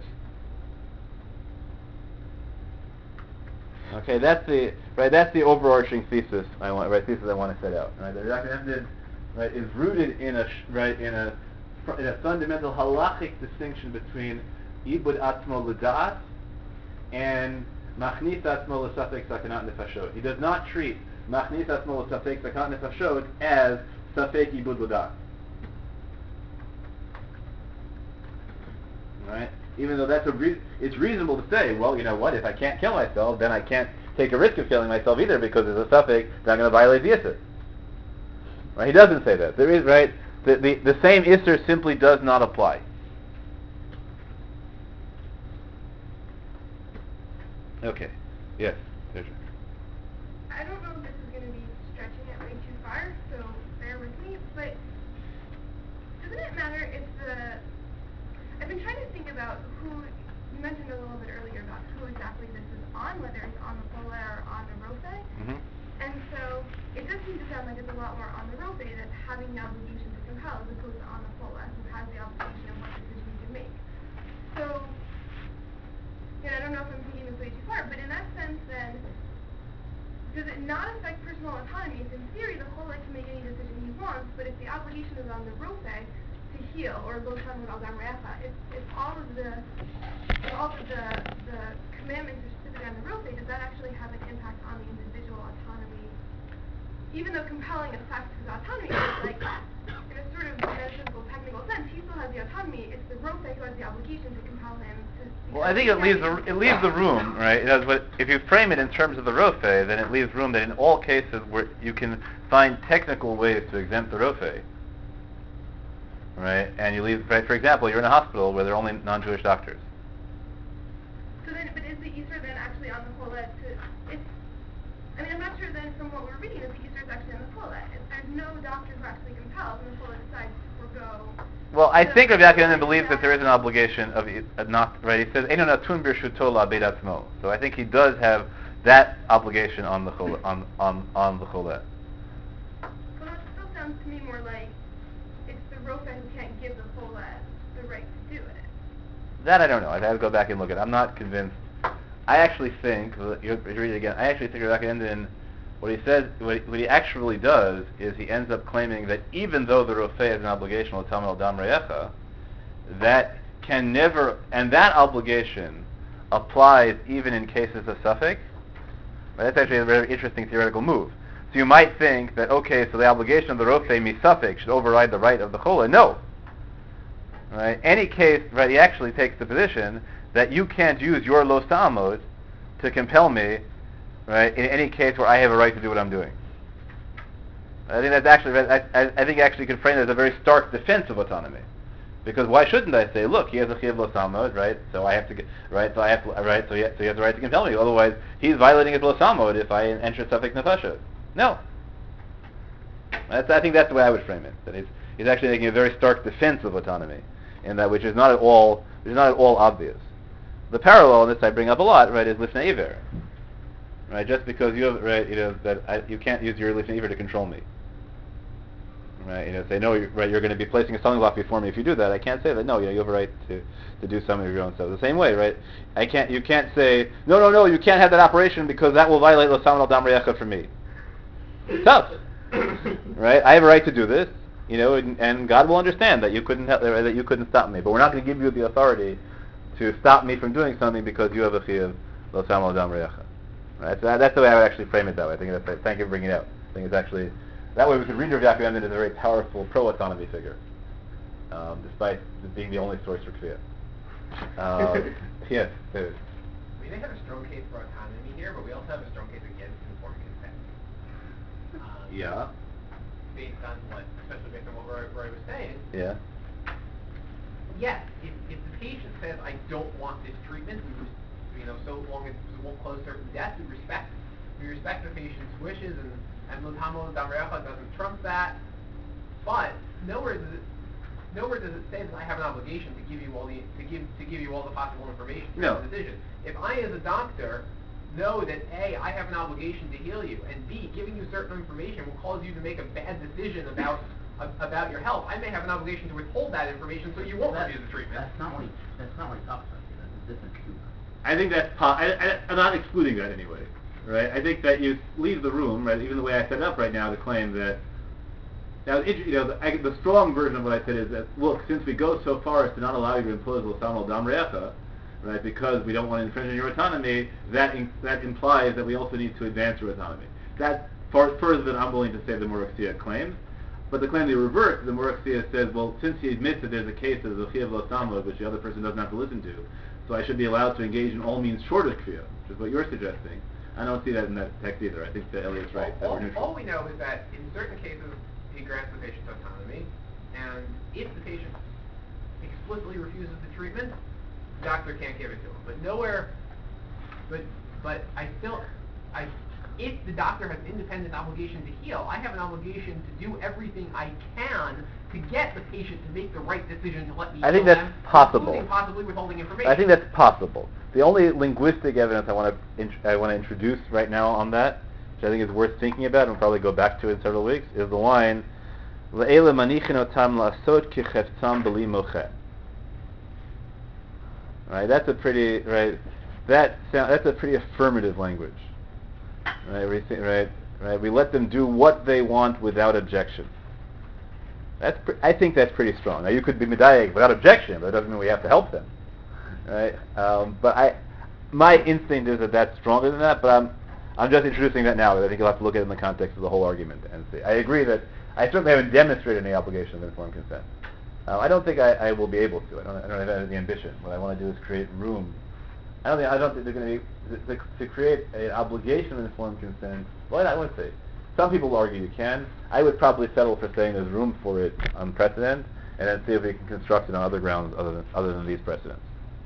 Okay, that's the overarching thesis I want to set out. Right, that Rav Yaakov Emden is rooted in a fundamental halachic distinction between ibud atzmo l'da'at and machnis atzmo l'safek sakanat nefashot. He does not treat machnis atzmo l'safek sakanat nefashot as safek ibud l'da'at. Right? Even though it's reasonable to say, well, you know what, if I can't kill myself, then I can't take a risk of killing myself either because there's a safek that I'm going to violate the Isser. Right? He doesn't say that. There is, right, the same Isser simply does not apply. Okay. Yes. There's I don't know if this is going to be stretching it way too far, so bear with me, but doesn't it matter if I've been trying to think about who, you mentioned a little bit earlier about who exactly this is on, whether it's on the Pola or on the Rofe, Mm-hmm. and so it does seem to sound like it's a lot more on the Rofe that's having the obligation to compel as opposed to on the Pola who has the obligation of what decision he can make. So, I don't know if I'm taking this way too far, but in that sense then, does it not affect personal autonomy if in theory the Chola can make any decision he wants, but if the obligation is on the Rofe to heal, or lo tamud al dam re'echa, if all of the commandments are specific on the Rofe, does that actually have an impact on the individual autonomy? Even though compelling affects his autonomy, it's like, in a sort of metaphysical, technical sense, he still has the autonomy. It's the Rofe who has the obligation to compel him to... Well, I think it leaves the room, right? If you frame it in terms of the Rofe, then it leaves room that in all cases where you can find technical ways to exempt the Rofe, right? And you leave, right, for example, you're in a hospital where there are only non-Jewish doctors. So then, but is the Isra then actually on the Chola I'm not sure then from what we're reading that the Isra is actually on the Chola. If there's no doctor who actually compels and the Chola decides to forgo... Well, I think Rabbi Akiva believes that there is an obligation of not, right? He says, "Eino natun birshuto la'abed atzmo." So I think he does have that obligation on the Chola, on the Chola. Well, that still sounds to me more like it's the Rofe who can't give the Chola the right to do it. That I don't know. I'd have to go back and look at it. I'm not convinced. I actually think, you read it again, I actually think Rabbi Akiva, what he says, what he actually does is he ends up claiming that even though the Rofe has an obligation al tamud al dam re'echa, that can never, and that obligation applies even in cases of suffix. Right? That's actually a very interesting theoretical move. So you might think that, okay, so the obligation of the Rofe misafik should override the right of the Chola. No. Right? Any case, right, he actually takes the position that you can't use your los ta'amod to compel me, right, in any case where I have a right to do what I'm doing. I think that's actually, I think actually you could frame it as a very stark defense of autonomy. Because why shouldn't I say, look, he has a chiyuv los ta'amod, right, so I have to, right, so I have to, right, so he has the right to compel me. Otherwise, he's violating his los ta'amod if I enter suffix nefasha. No. I think that's the way I would frame it. That he's actually making a very stark defense of autonomy, and that which is not at all obvious. The parallel in this I bring up a lot, right, is lifnei iver. Right, just because you have, right, you can't use your lifnei iver to control me. Right, say no, you're going to be placing a stumbling block before me if you do that. I can't say that. No, you have a right to do some of your own stuff. The same way, right? You can't say no, you can't have that operation because that will violate lo tamud al dam re'echa for me. It's tough, right? I have a right to do this, and God will understand that you couldn't stop me. But we're not going to give you the authority to stop me from doing something because you have a chiyuv lo tamud al dam re'echa. Right? So that's the way I would actually frame it that way. I think thank you for bringing it up. I think it's actually, that way we could read Rav Yaakov Emden as a very powerful pro-autonomy figure, despite being the only source for kfiyah. Yes, David. We may have a strong case for autonomy here, but we also have a strong case against informed consent. Yeah. Based on especially based on what Roy was saying. Yeah. Yes, if the patient says, I don't want this treatment, so long as it won't cause certain death, we respect the patient's wishes, and lo tamud al dam re'echa doesn't trump that. But nowhere does it say that I have an obligation to give you all the possible information to make a decision. If I, as a doctor, know that A, I have an obligation to heal you, and B, giving you certain information will cause you to make a bad decision about your health, I may have an obligation to withhold that information so you won't refuse the treatment. That's not what he talks about here. That's a different scoop. I think that's I'm not excluding that anyway, right? I think that you leave the room, right? Even the way I set it up right now, to claim that. Now, the strong version of what I said is that, look, since we go so far as to not allow you to impose lo tamud al dam re'echa, right? Because we don't want to infringe on your autonomy, that implies that we also need to advance your autonomy. That's further than I'm willing to say the Muraksiyah claims. But the claim they reverse, the Muraksiyah says, well, since he admits that there's a case of the chiyuv lo tamud, which the other person doesn't have to listen to, so I should be allowed to engage in all means short of kfiyah, which is what you're suggesting. I don't see that in that text either. I think that Elliot's right. All we know is that in certain cases, he grants the patient autonomy, and if the patient explicitly refuses the treatment, the doctor can't give it to him. But but if the doctor has an independent obligation to heal, I have an obligation to do everything I can to get the patient to make the right decision to let me I think heal that's them, possible. including possibly withholding information. I think that's possible. The only linguistic evidence I want to introduce right now on that, which I think is worth thinking about, and we'll probably go back to it in several weeks, is the line, "Le'ele manichin otam la'asot ki cheftzam b'li mocheh." Right, that's a pretty that's a pretty affirmative language. Right. We let them do what they want without objection. I think that's pretty strong. Now you could be medayek without objection, but it doesn't mean we have to help them. Right? My instinct is that that's stronger than that, but I'm just introducing that now. But I think you'll have to look at it in the context of the whole argument and see. I agree that I certainly haven't demonstrated any obligation of informed consent. I don't think I will be able to. I don't have any ambition. What I want to do is create room. I don't think they're going to to create an obligation of informed consent. Well, I wouldn't say. Some people will argue you can. I would probably settle for saying there's room for it on precedent, and then see if we can construct it on other grounds other than these precedents.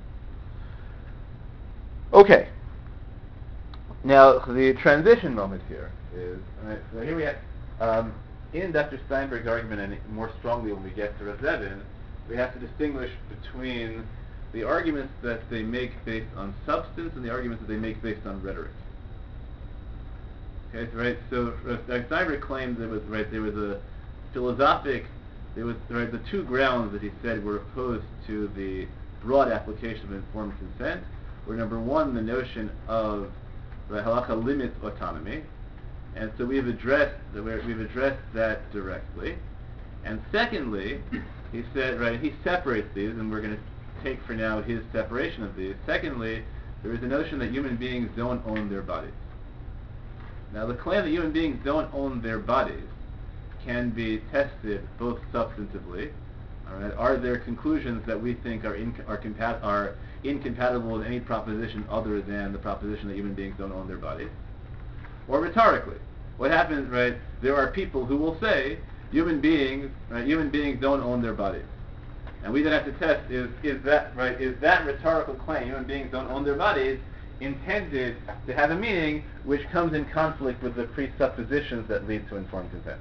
Okay. Now the transition moment here is so here we have in Dr. Steinberg's argument, and more strongly when we get to Rezevin, we have to distinguish between the arguments that they make based on substance and the arguments that they make based on rhetoric. Okay, so Dr. Steinberg claimed there was a philosophic, the two grounds that he said were opposed to the broad application of informed consent were, number one, the notion of the halacha limits autonomy, and so we've addressed that directly. And secondly, he said, he separates these, and we're going to take for now his separation of these. Secondly, there is the notion that human beings don't own their bodies. Now, the claim that human beings don't own their bodies can be tested both substantively. All right, are there conclusions that we think are incompatible with any proposition other than the proposition that human beings don't own their bodies? Or rhetorically, what happens? Right, there are people who will say human beings don't own their bodies, and we then have to test is that rhetorical claim, human beings don't own their bodies, intended to have a meaning which comes in conflict with the presuppositions that lead to informed consent.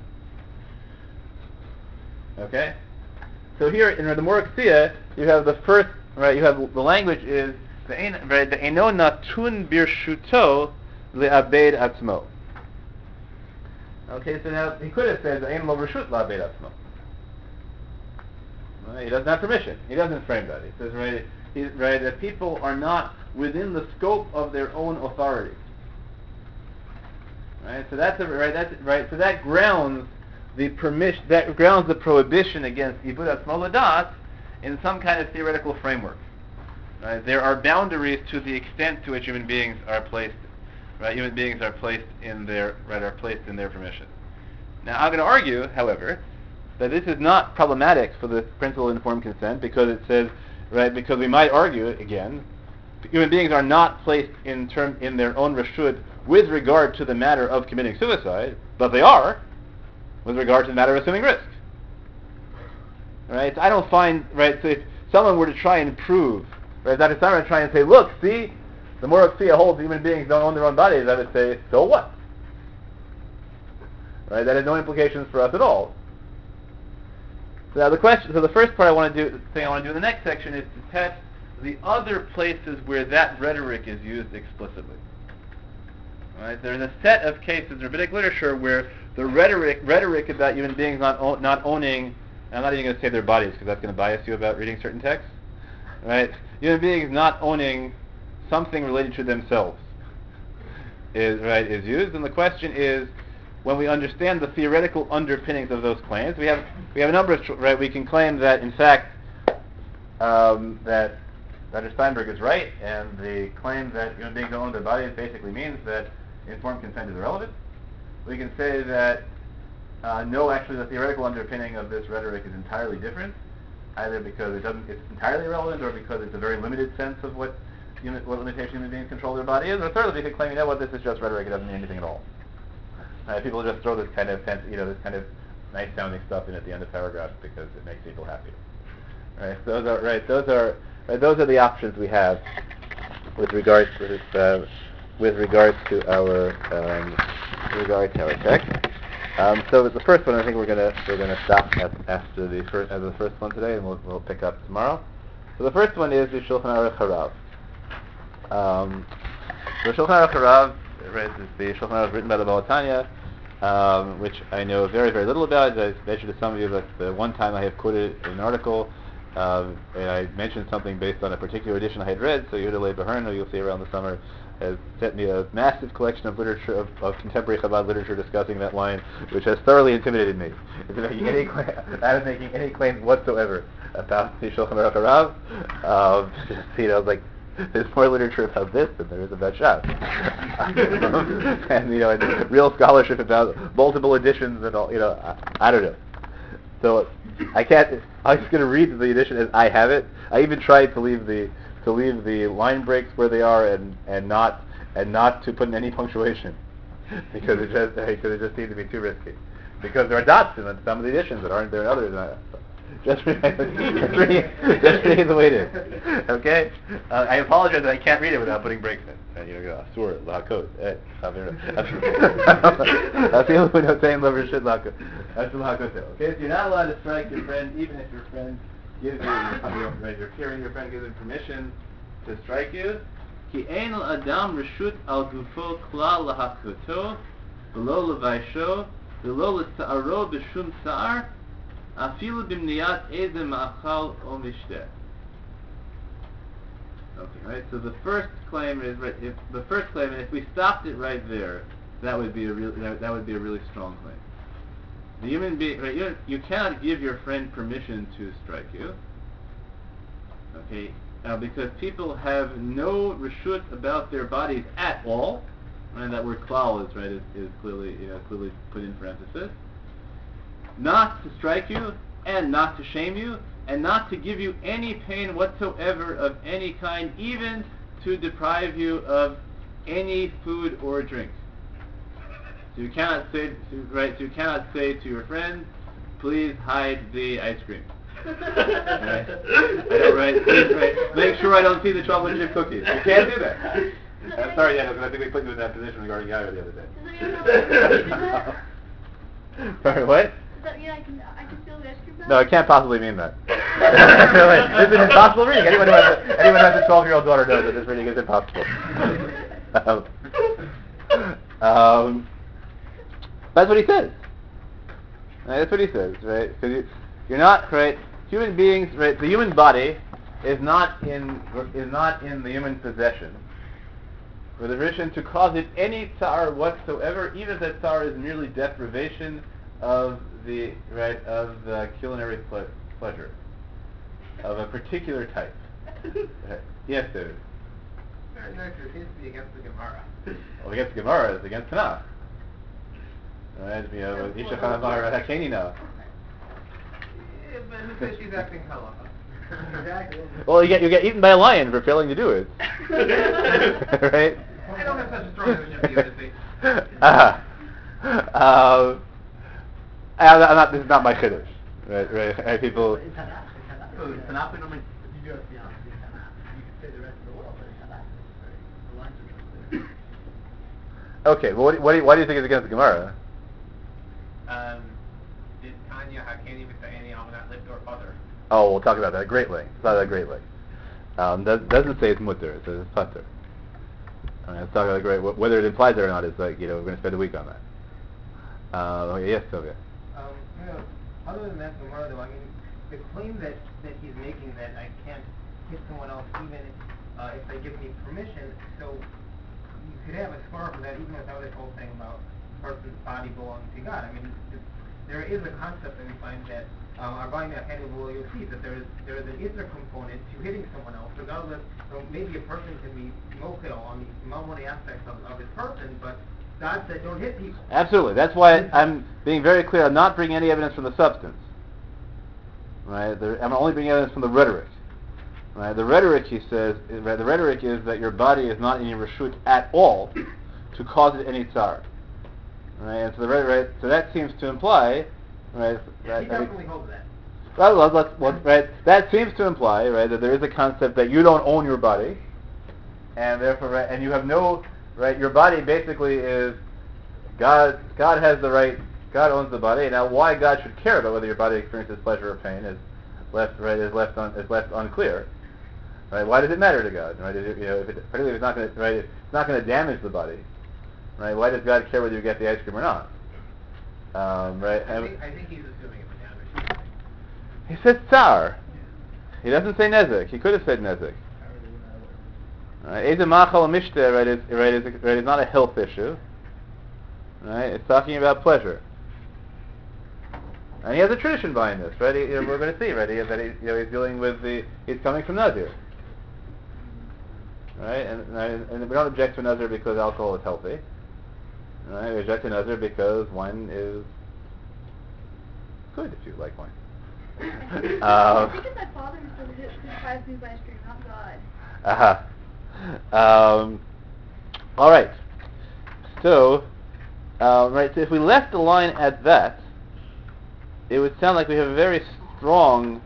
Okay, so here in the Moraxia, you have the first, you have the language is the eno natun birshuto le'abed atzmo. Okay, so now he could have said the eno reshut le'abed atzmo. He doesn't have permission. He doesn't frame that. He says that people are not within the scope of their own authority. Right. So So that grounds the permission. That grounds the prohibition against ibud atzmo ladat in some kind of theoretical framework. Right. There are boundaries to the extent to which human beings are placed. Right. Human beings are placed in their permission. Now I'm going to argue, however, that this is not problematic for the principle of informed consent because it says, because we might argue, again, human beings are not placed in their own reshut with regard to the matter of committing suicide, but they are with regard to the matter of assuming risk. Right? I don't find, so if someone were to try and prove, Dr. Simon try and say, look, see, the Moraxia holds human beings don't own their own bodies, I would say, so what? Right? That has no implications for us at all. So now the first part I want to do in the next section is to test the other places where that rhetoric is used explicitly. Right? There's a set of cases in rabbinic literature where the rhetoric about human beings not owning, I'm not even going to say their bodies because that's going to bias you about reading certain texts. Right? Human beings not owning something related to themselves is used, and the question is, when we understand the theoretical underpinnings of those claims, we have a number of we can claim that in fact that Dr. Steinberg is right, and the claim that human beings don't own their bodies basically means that informed consent is irrelevant. We can say that no, actually, the theoretical underpinning of this rhetoric is entirely different, either because it's entirely irrelevant, or because it's a very limited sense of what limitation human beings control their body is, or thirdly, we could claim, this is just rhetoric; it doesn't mean anything at all. People just throw this kind of nice sounding stuff in at the end of paragraphs because it makes people happy. Right? Those are the options we have with regards to with regard to our text. So the first one, I think we're gonna stop after the first one today, and we'll pick up tomorrow. So the first one is the Shulchan Aruch Harav. The Shulchan Aruch Harav is the Shulchan Aruch written by the Baal Tanya, which I know very, very little about. I mentioned to some of you that the one time I have quoted an article, and I mentioned something based on a particular edition I had read. So Yehuda Leib Ahern, who you'll see around the summer, has sent me a massive collection of literature, of contemporary Chabad literature discussing that line, which has thoroughly intimidated me into making any claims whatsoever about the Shulchan Aruch Harav. Like, there's more literature about this than there is about Shas. And and real scholarship about multiple editions and all. I don't know. So I can't. I'm just going to read the edition as I have it. I even tried to leave the line breaks where they are and not to put in any punctuation because it just seemed to be too risky. Because there are dots in some of the editions that aren't there in others. Just read the way it is. Okay? I apologize that I can't read it without putting breaks in. Asur, la'akot. Okay, so you're not allowed to strike your friend even if your friend gives you, your friend gives you permission to strike you. Ki ein l'adam reshut al gufo klal lahakoto, v'lo levaisho, v'lo l'sa'aro b'shum sa'ar, afilu b'mniyat eze ma'achal o mishteh. Okay, right. So the first claim is right. If we stopped it right there, that would be a really strong claim. The human being, right? You cannot give your friend permission to strike you. Okay, because people have no reshut about their bodies at all, and that word klal is clearly put in for emphasis. Not to strike you, and not to shame you, and not to give you any pain whatsoever of any kind, even to deprive you of any food or drink. So you cannot say to your friend, "Please hide the ice cream." Right? Please, make sure I don't see the chocolate chip cookies. You can't do that. I'm sorry, because I think we put you in that position regarding Yair the other day. Sorry, what? I can feel the ice cream now? No, it can't possibly mean that. This is an impossible reading. Anyone who has a 12-year-old daughter knows that this reading is impossible. That's what he says. That's what he says, right? Because you're not, right? Human beings, right? The human body is not in the human possession with a vision to cause it any tsar whatsoever, even if that tsar is merely deprivation of the culinary pleasure of a particular type. Yes, David. Very nice. It seems to be against the Gemara. Well, against the Gemara is against Tanakh. Right? Isha Chanamara Hakeni now. Yeah, but who says she's acting halacha? Exactly. Well, you get eaten by a lion for failing to do it. Right? I don't have such a strong opinion of this is not my chiddush. Right, people... Okay, well, why do you think it's against the Gemara? Did Tanya Hakeni V'Sayeni Almanat Lift or Putter? Oh, we'll talk about that greatly. It's not that greatly. Doesn't say it's mutter, it says it's putter. Let's talk about that whether it implies it or not is we're going to spend a week on that. Yes, Sylvia. Other than that, Gemara, though, the claim that he's making that I can't hit someone else even if they give me permission, so you could have a scar for that even without this whole thing about a person's body belonging to God. I mean, there is a concept that we find that our body may have you'll see that there is an Isra component to hitting someone else, regardless. So maybe a person can be mochil on the many aspects of his person, but God said don't hit people. Absolutely. That's why I'm being very clear. I'm not bringing any evidence from the substance. Right? I'm only bringing evidence from the rhetoric. Right? The rhetoric, he says, the rhetoric is that your body is not in your reshut at all to cause it any tsar. Right? And so so that seems to imply, right? He definitely holds that. Right? That seems to imply, right, that there is a concept that you don't own your body, and therefore, and you have no right? Your body basically is God. God has the right. God owns the body. Now, why God should care about whether your body experiences pleasure or pain is left unclear. Right? Why does it matter to God? Right? Particularly if it's not going to it's not going to damage the body. Right? Why does God care whether you get the ice cream or not? Right? I think he's assuming it would damage something. He says tsar. He doesn't say nezek. He could have said nezek. Right? Machal mishte, right, is not a health issue. Right? It's talking about pleasure. And he has a tradition behind this, right? We're going to see, right? He's dealing with he's coming from Nazir. Right? And we don't object to Nazir because alcohol is healthy. Right? We object to Nazir because wine is good if you like wine. I think it's my father who buys me ice cream, not God. All right. So, right. So if we left the line at that, it would sound like we have a very strong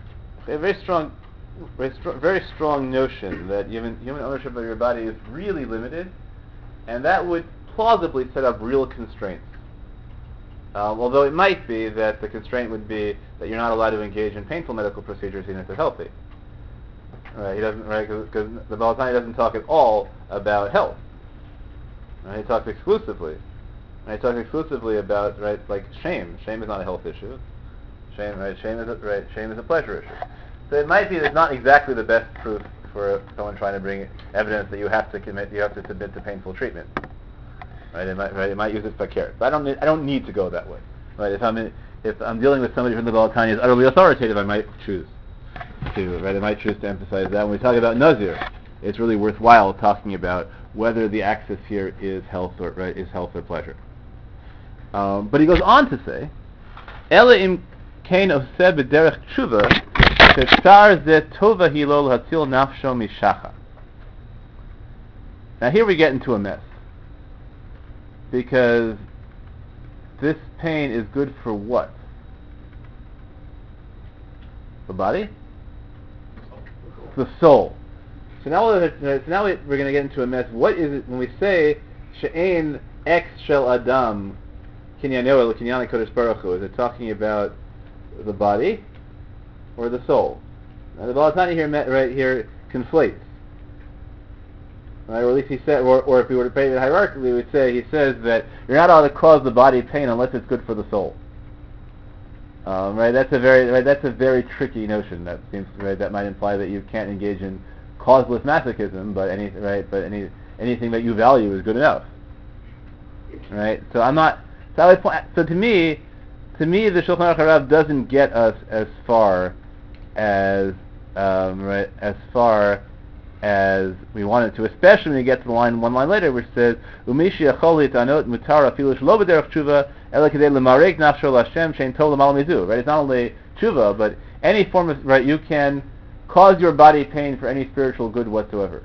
notion that human ownership of your body is really limited, and that would plausibly set up real constraints. Although it might be that the constraint would be that you're not allowed to engage in painful medical procedures even if they're healthy. Right? He doesn't, right? Because the Baal HaTanya doesn't talk at all about health. Right? He talks exclusively. Right? He talks exclusively about like shame. Shame is not a health issue. Shame, right? Shame is a pleasure issue. So it might be that it's not exactly the best proof for someone trying to bring evidence that you have to submit to painful treatment. Right? It might use it for care. But I don't need to go that way. Right? If I'm dealing with somebody from the Baal HaTanya is utterly authoritative, I might choose to. Right? I might choose to emphasize that. When we talk about Nazir, it's really worthwhile talking about whether the axis here is health or pleasure. But he goes on to say, "Ela im kain oseh b'derech tshuva, shetzar ze tova hi lo l'hatzil nafsho mishacha." Now here we get into a mess, because this pain is good for what? The body? The soul. So now we're going to get into a mess. What is it when we say she'ein ex shel adam kinyaneo l'kinyan kodesh baruch hu? Is it talking about the body or the soul? Now the Baal HaTanya here conflates. Right, or at least he said, or if we were to pay it hierarchically, we would say he says that you're not allowed to cause the body pain unless it's good for the soul. Right, that's a very tricky notion. That seems that might imply that you can't engage in causeless masochism, but anything that you value is good enough. Right, so I'm not. So to me, the Shulchan Aruch Harav doesn't get us as far as as we want it to, especially when you get to the one line later, which says, "Umishi yachol litanot mutar afilu shelo b'derech tshuva ela kedei lemarek nafsho l'Hashem shein tov l'mal mizu." Right, it's not only tshuva, but any form of you can cause your body pain for any spiritual good whatsoever.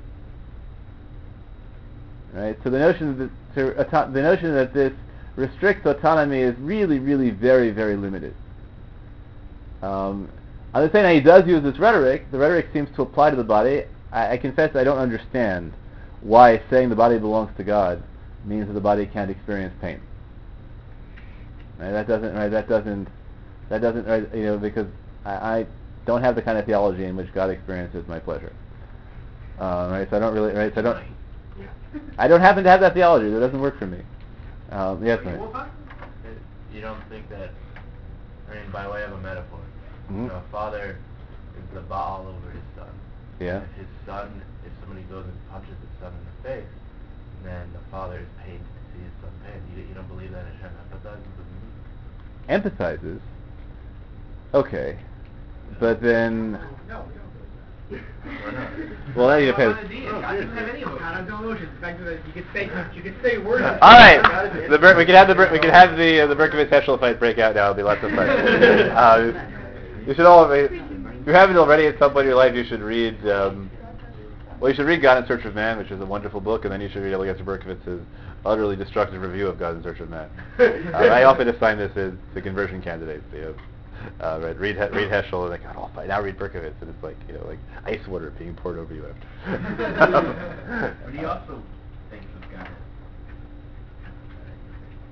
Right, so the notion that this restricts autonomy is really, really very, very limited. On the same hand, he does use this rhetoric. The rhetoric seems to apply to the body. I confess I don't understand why saying the body belongs to God means that the body can't experience pain. Right? That doesn't. Because I don't have the kind of theology in which God experiences my pleasure. Right? So I don't really. Right? So I don't happen to have that theology. That doesn't work for me. Yes, mate. You don't think that? I mean, by way of a metaphor, a father is the Baal over his son. Yeah. If somebody goes and punches his son in the face, then the father is pained to see his son pain. You don't believe that Hashem empathizes with him? Empathizes? Okay. But then... No, we don't believe that. Well, that depends. God doesn't have any emotions. In fact, you could say words. All right. We could have the Berkovitz Heschel fight break out now. It'll be lots of fun. You should all... If you haven't already at some point in your life, you should read, you should read God in Search of Man, which is a wonderful book, and then you should read Eliezer Berkovitz's utterly destructive review of God in Search of Man. I often assign this to conversion candidates. Read Heschel, and God, now read Berkovitz, and it's like ice water being poured over you after. But he also thinks of God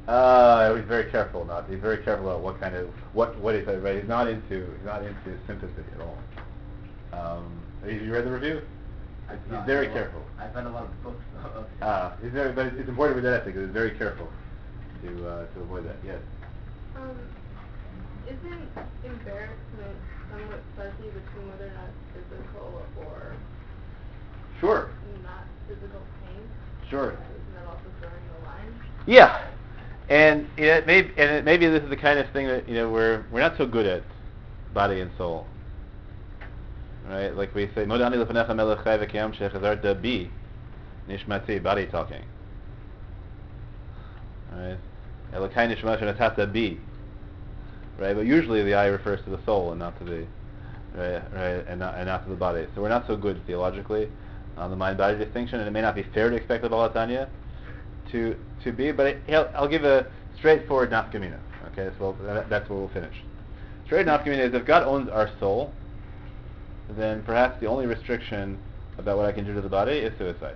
He's very careful not. He's very careful about what kind of what he says. Right? He's not into sympathy at all. Have you read the review? He's very careful. I've read a lot of books of He's very, but it's important to read that because he's very careful to avoid that. Yes. Isn't embarrassment somewhat fuzzy between whether or not it's physical or Sure. not physical pain? Sure. Isn't that also throwing the line? Yeah, and maybe this is the kind of thing that we're not so good at, body and soul. Right, like we say, Modani lefanecha melech chai v'kiyam shechazarta bi nishmati, body talking. Right, Elokai nishma shenatata bi. Right, but usually the eye refers to the soul and not to the and not to the body. So we're not so good theologically on the mind-body distinction, and it may not be fair to expect the Baal HaTanya to be, but I'll give a straightforward nafkamina. Okay, so that's where we'll finish. Straight nafkamina is if God owns our soul, then perhaps the only restriction about what I can do to the body is suicide.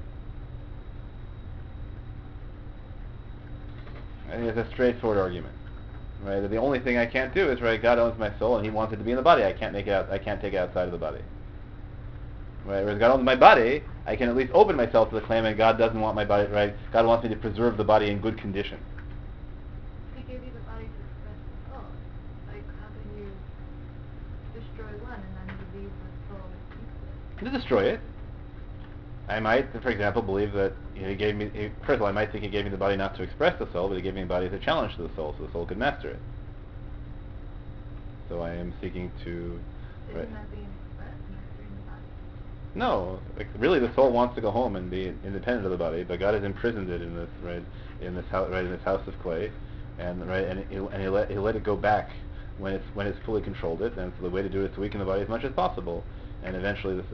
I think it's a straightforward argument, right? That the only thing I can't do is, right, God owns my soul and He wants it to be in the body. I can't take it outside of the body. Right? Whereas God owns my body, I can at least open myself to the claim that God doesn't want my body, right? God wants me to preserve the body in good condition. He gave you the body to express the soul. Like, how can you destroy one and then leave the soul that keeps it? To destroy it. I might, for example, believe that He gave me, first of all, I might think He gave me the body not to express the soul, but He gave me a body as a challenge to the soul, so the soul could master it. So I am seeking to... Isn't that being expressed, mastering the body? No, really, the soul wants to go home and be independent of the body, but God has imprisoned it in this house of clay, and He'll let it go back when it's fully controlled it, and so the way to do it is to weaken the body as much as possible, and eventually the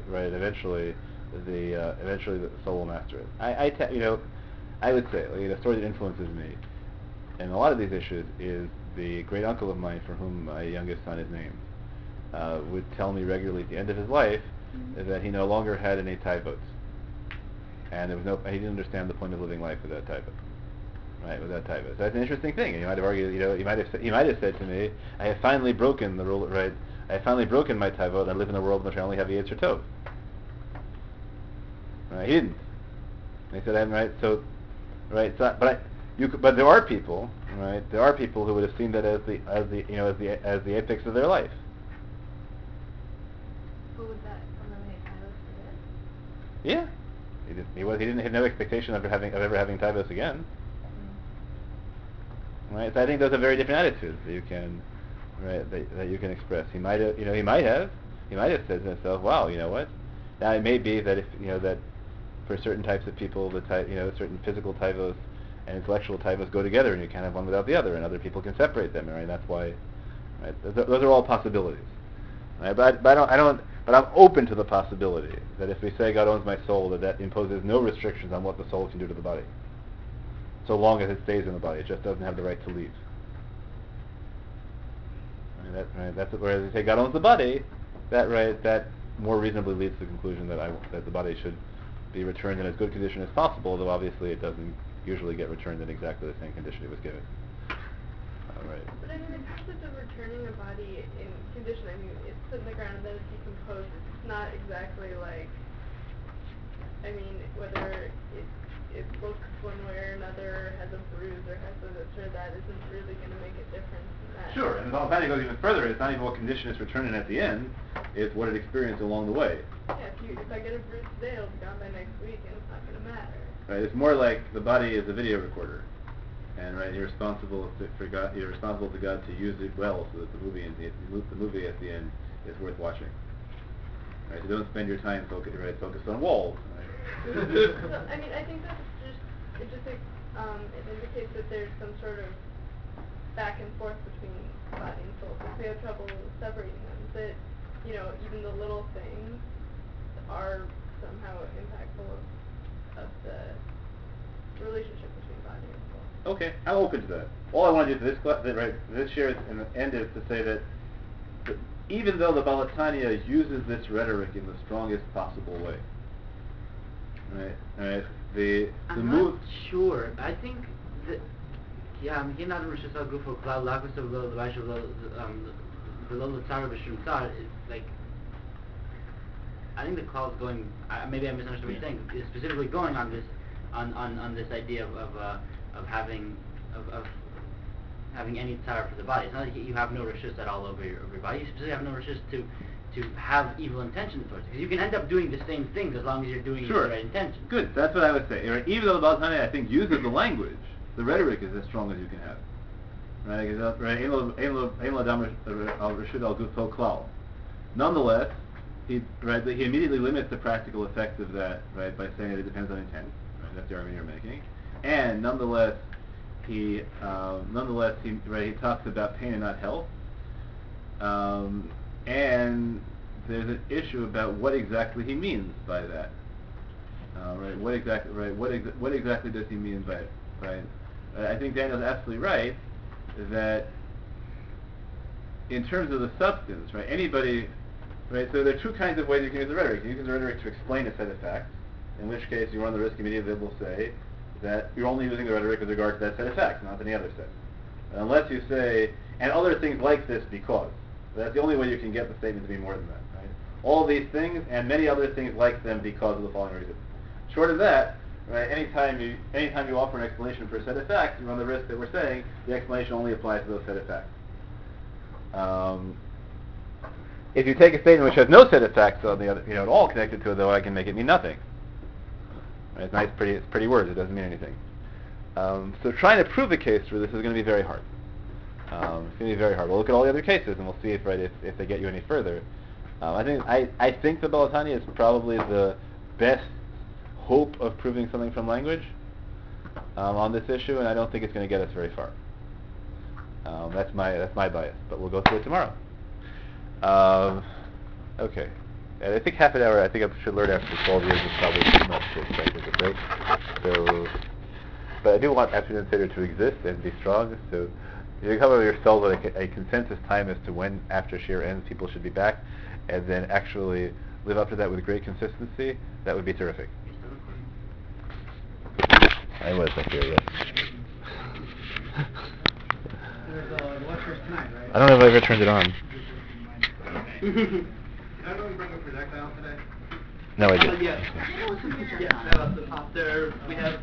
soul will master it. I would say a story that influences me in a lot of these issues is the great uncle of mine, for whom my youngest son is named, would tell me regularly at the end of his life that he no longer had any taivot, and he didn't understand the point of living life without taivot. Right, without taivot. So that's an interesting thing. And you might have argued, he might have said to me, I have finally broken the rule. Right, I have finally broken my taivot. I live in a world in which I only have the Yetzer Tov. Right, he didn't. And he said, I'm right. So, right. So, but there are people, right? There are people who would have seen that as the apex of their life. But would that eliminate taivos for this? Yeah, he didn't have no expectation of ever having taivos again. Right. So I think those are very different attitudes that you can, right, that you can express. He might have said to himself, "Wow, you know what? Now it may be that that for certain types of people, certain physical taivos and intellectual taivos go together, and you can't have one without the other, and other people can separate them, right? That's why, right? Those are all possibilities, right? But I'm open to the possibility that if we say God owns my soul, that imposes no restrictions on what the soul can do to the body, so long as it stays in the body. It just doesn't have the right to leave. That's whereas they say God owns the body, that more reasonably leads to the conclusion that the body should be returned in as good condition as possible, though obviously it doesn't usually get returned in exactly the same condition it was given. All right. But I mean, the concept of returning a body in condition, I mean, it's put in the ground and then it's decomposed. It's not exactly like, I mean, whether it looks one way or another, has a bruise or has this or that, isn't really going to make a difference in that. Sure, and the Baal HaTanya goes even further. It's not even what condition it's returned in at the end, it's what it experienced along the way. Yeah, if I get a bruise today, it'll be gone by next week and it's not going to matter. Right, it's more like the body is a video recorder, and right, you're responsible to God to use it well, so that the movie at the end is worth watching. Right, so don't spend your time focused on walls. Right? So, I mean, I think that it indicates that there's some sort of back and forth between body and soul. So if we have trouble separating them, that even the little things are somehow impactful of the relationship between body and soul. Okay, I'm open to that. All I want to do for this year in the end is to say that even though the Baal HaTanya uses this rhetoric in the strongest possible way, right? I'm not sure. I think that like, I think the call is going, maybe I misunderstood what you're saying, is specifically going on this, on this idea of having any tzara for the body. It's not like you have no reshus at all over your body. You specifically have no reshus to have evil intentions towards it. Because you can end up doing the same things as long as you're doing it with the right intention. Good. That's what I would say. Right? Even though the Baal Tanya, I think, uses the language, the rhetoric is as strong as you can have. Right? Right? Nonetheless, he immediately limits the practical effects of that, right, by saying that it depends on intent. Right? That's the argument you're making. And nonetheless, he talks about pain and not health. And there's an issue about what exactly he means by that. Right? What exactly does he mean by it? Right? I think Daniel's absolutely right that in terms of the substance, right? Anybody, right? So there are two kinds of ways you can use the rhetoric. You can use the rhetoric to explain a set of facts, in which case you run the risk immediately will say that you're only using the rhetoric with regard to that set of facts, not any other set. Unless you say, and other things like this because. That's the only way you can get the statement to be more than that, right? All these things and many other things like them because of the following reason. Short of that, right, anytime you offer an explanation for a set of facts, you run the risk that we're saying the explanation only applies to those set of facts. If you take a statement which has no set of facts on the other, at all connected to it, though, I can make it mean nothing. Right? It's nice, pretty words. It doesn't mean anything. So trying to prove a case for this is going to be very hard. It's going to be very hard. We'll look at all the other cases and we'll see if they get you any further. I think the Baal Tanya is probably the best hope of proving something from language on this issue, and I don't think it's going to get us very far. That's my bias, but we'll go through it tomorrow. Okay. And I think half an hour. I think I should learn after 12 years is probably too much to expect as a break. So, but I do want afternoon Seder to exist and be strong. So, if you come over yourselves with a consensus time as to when after Shir ends people should be back, and then actually live up to that with great consistency, that would be terrific. I was up here, yes. I don't know if I ever turned it on. Did I know you bring a projectile today? No, I didn't. Yes. Yes, up the top there, we have,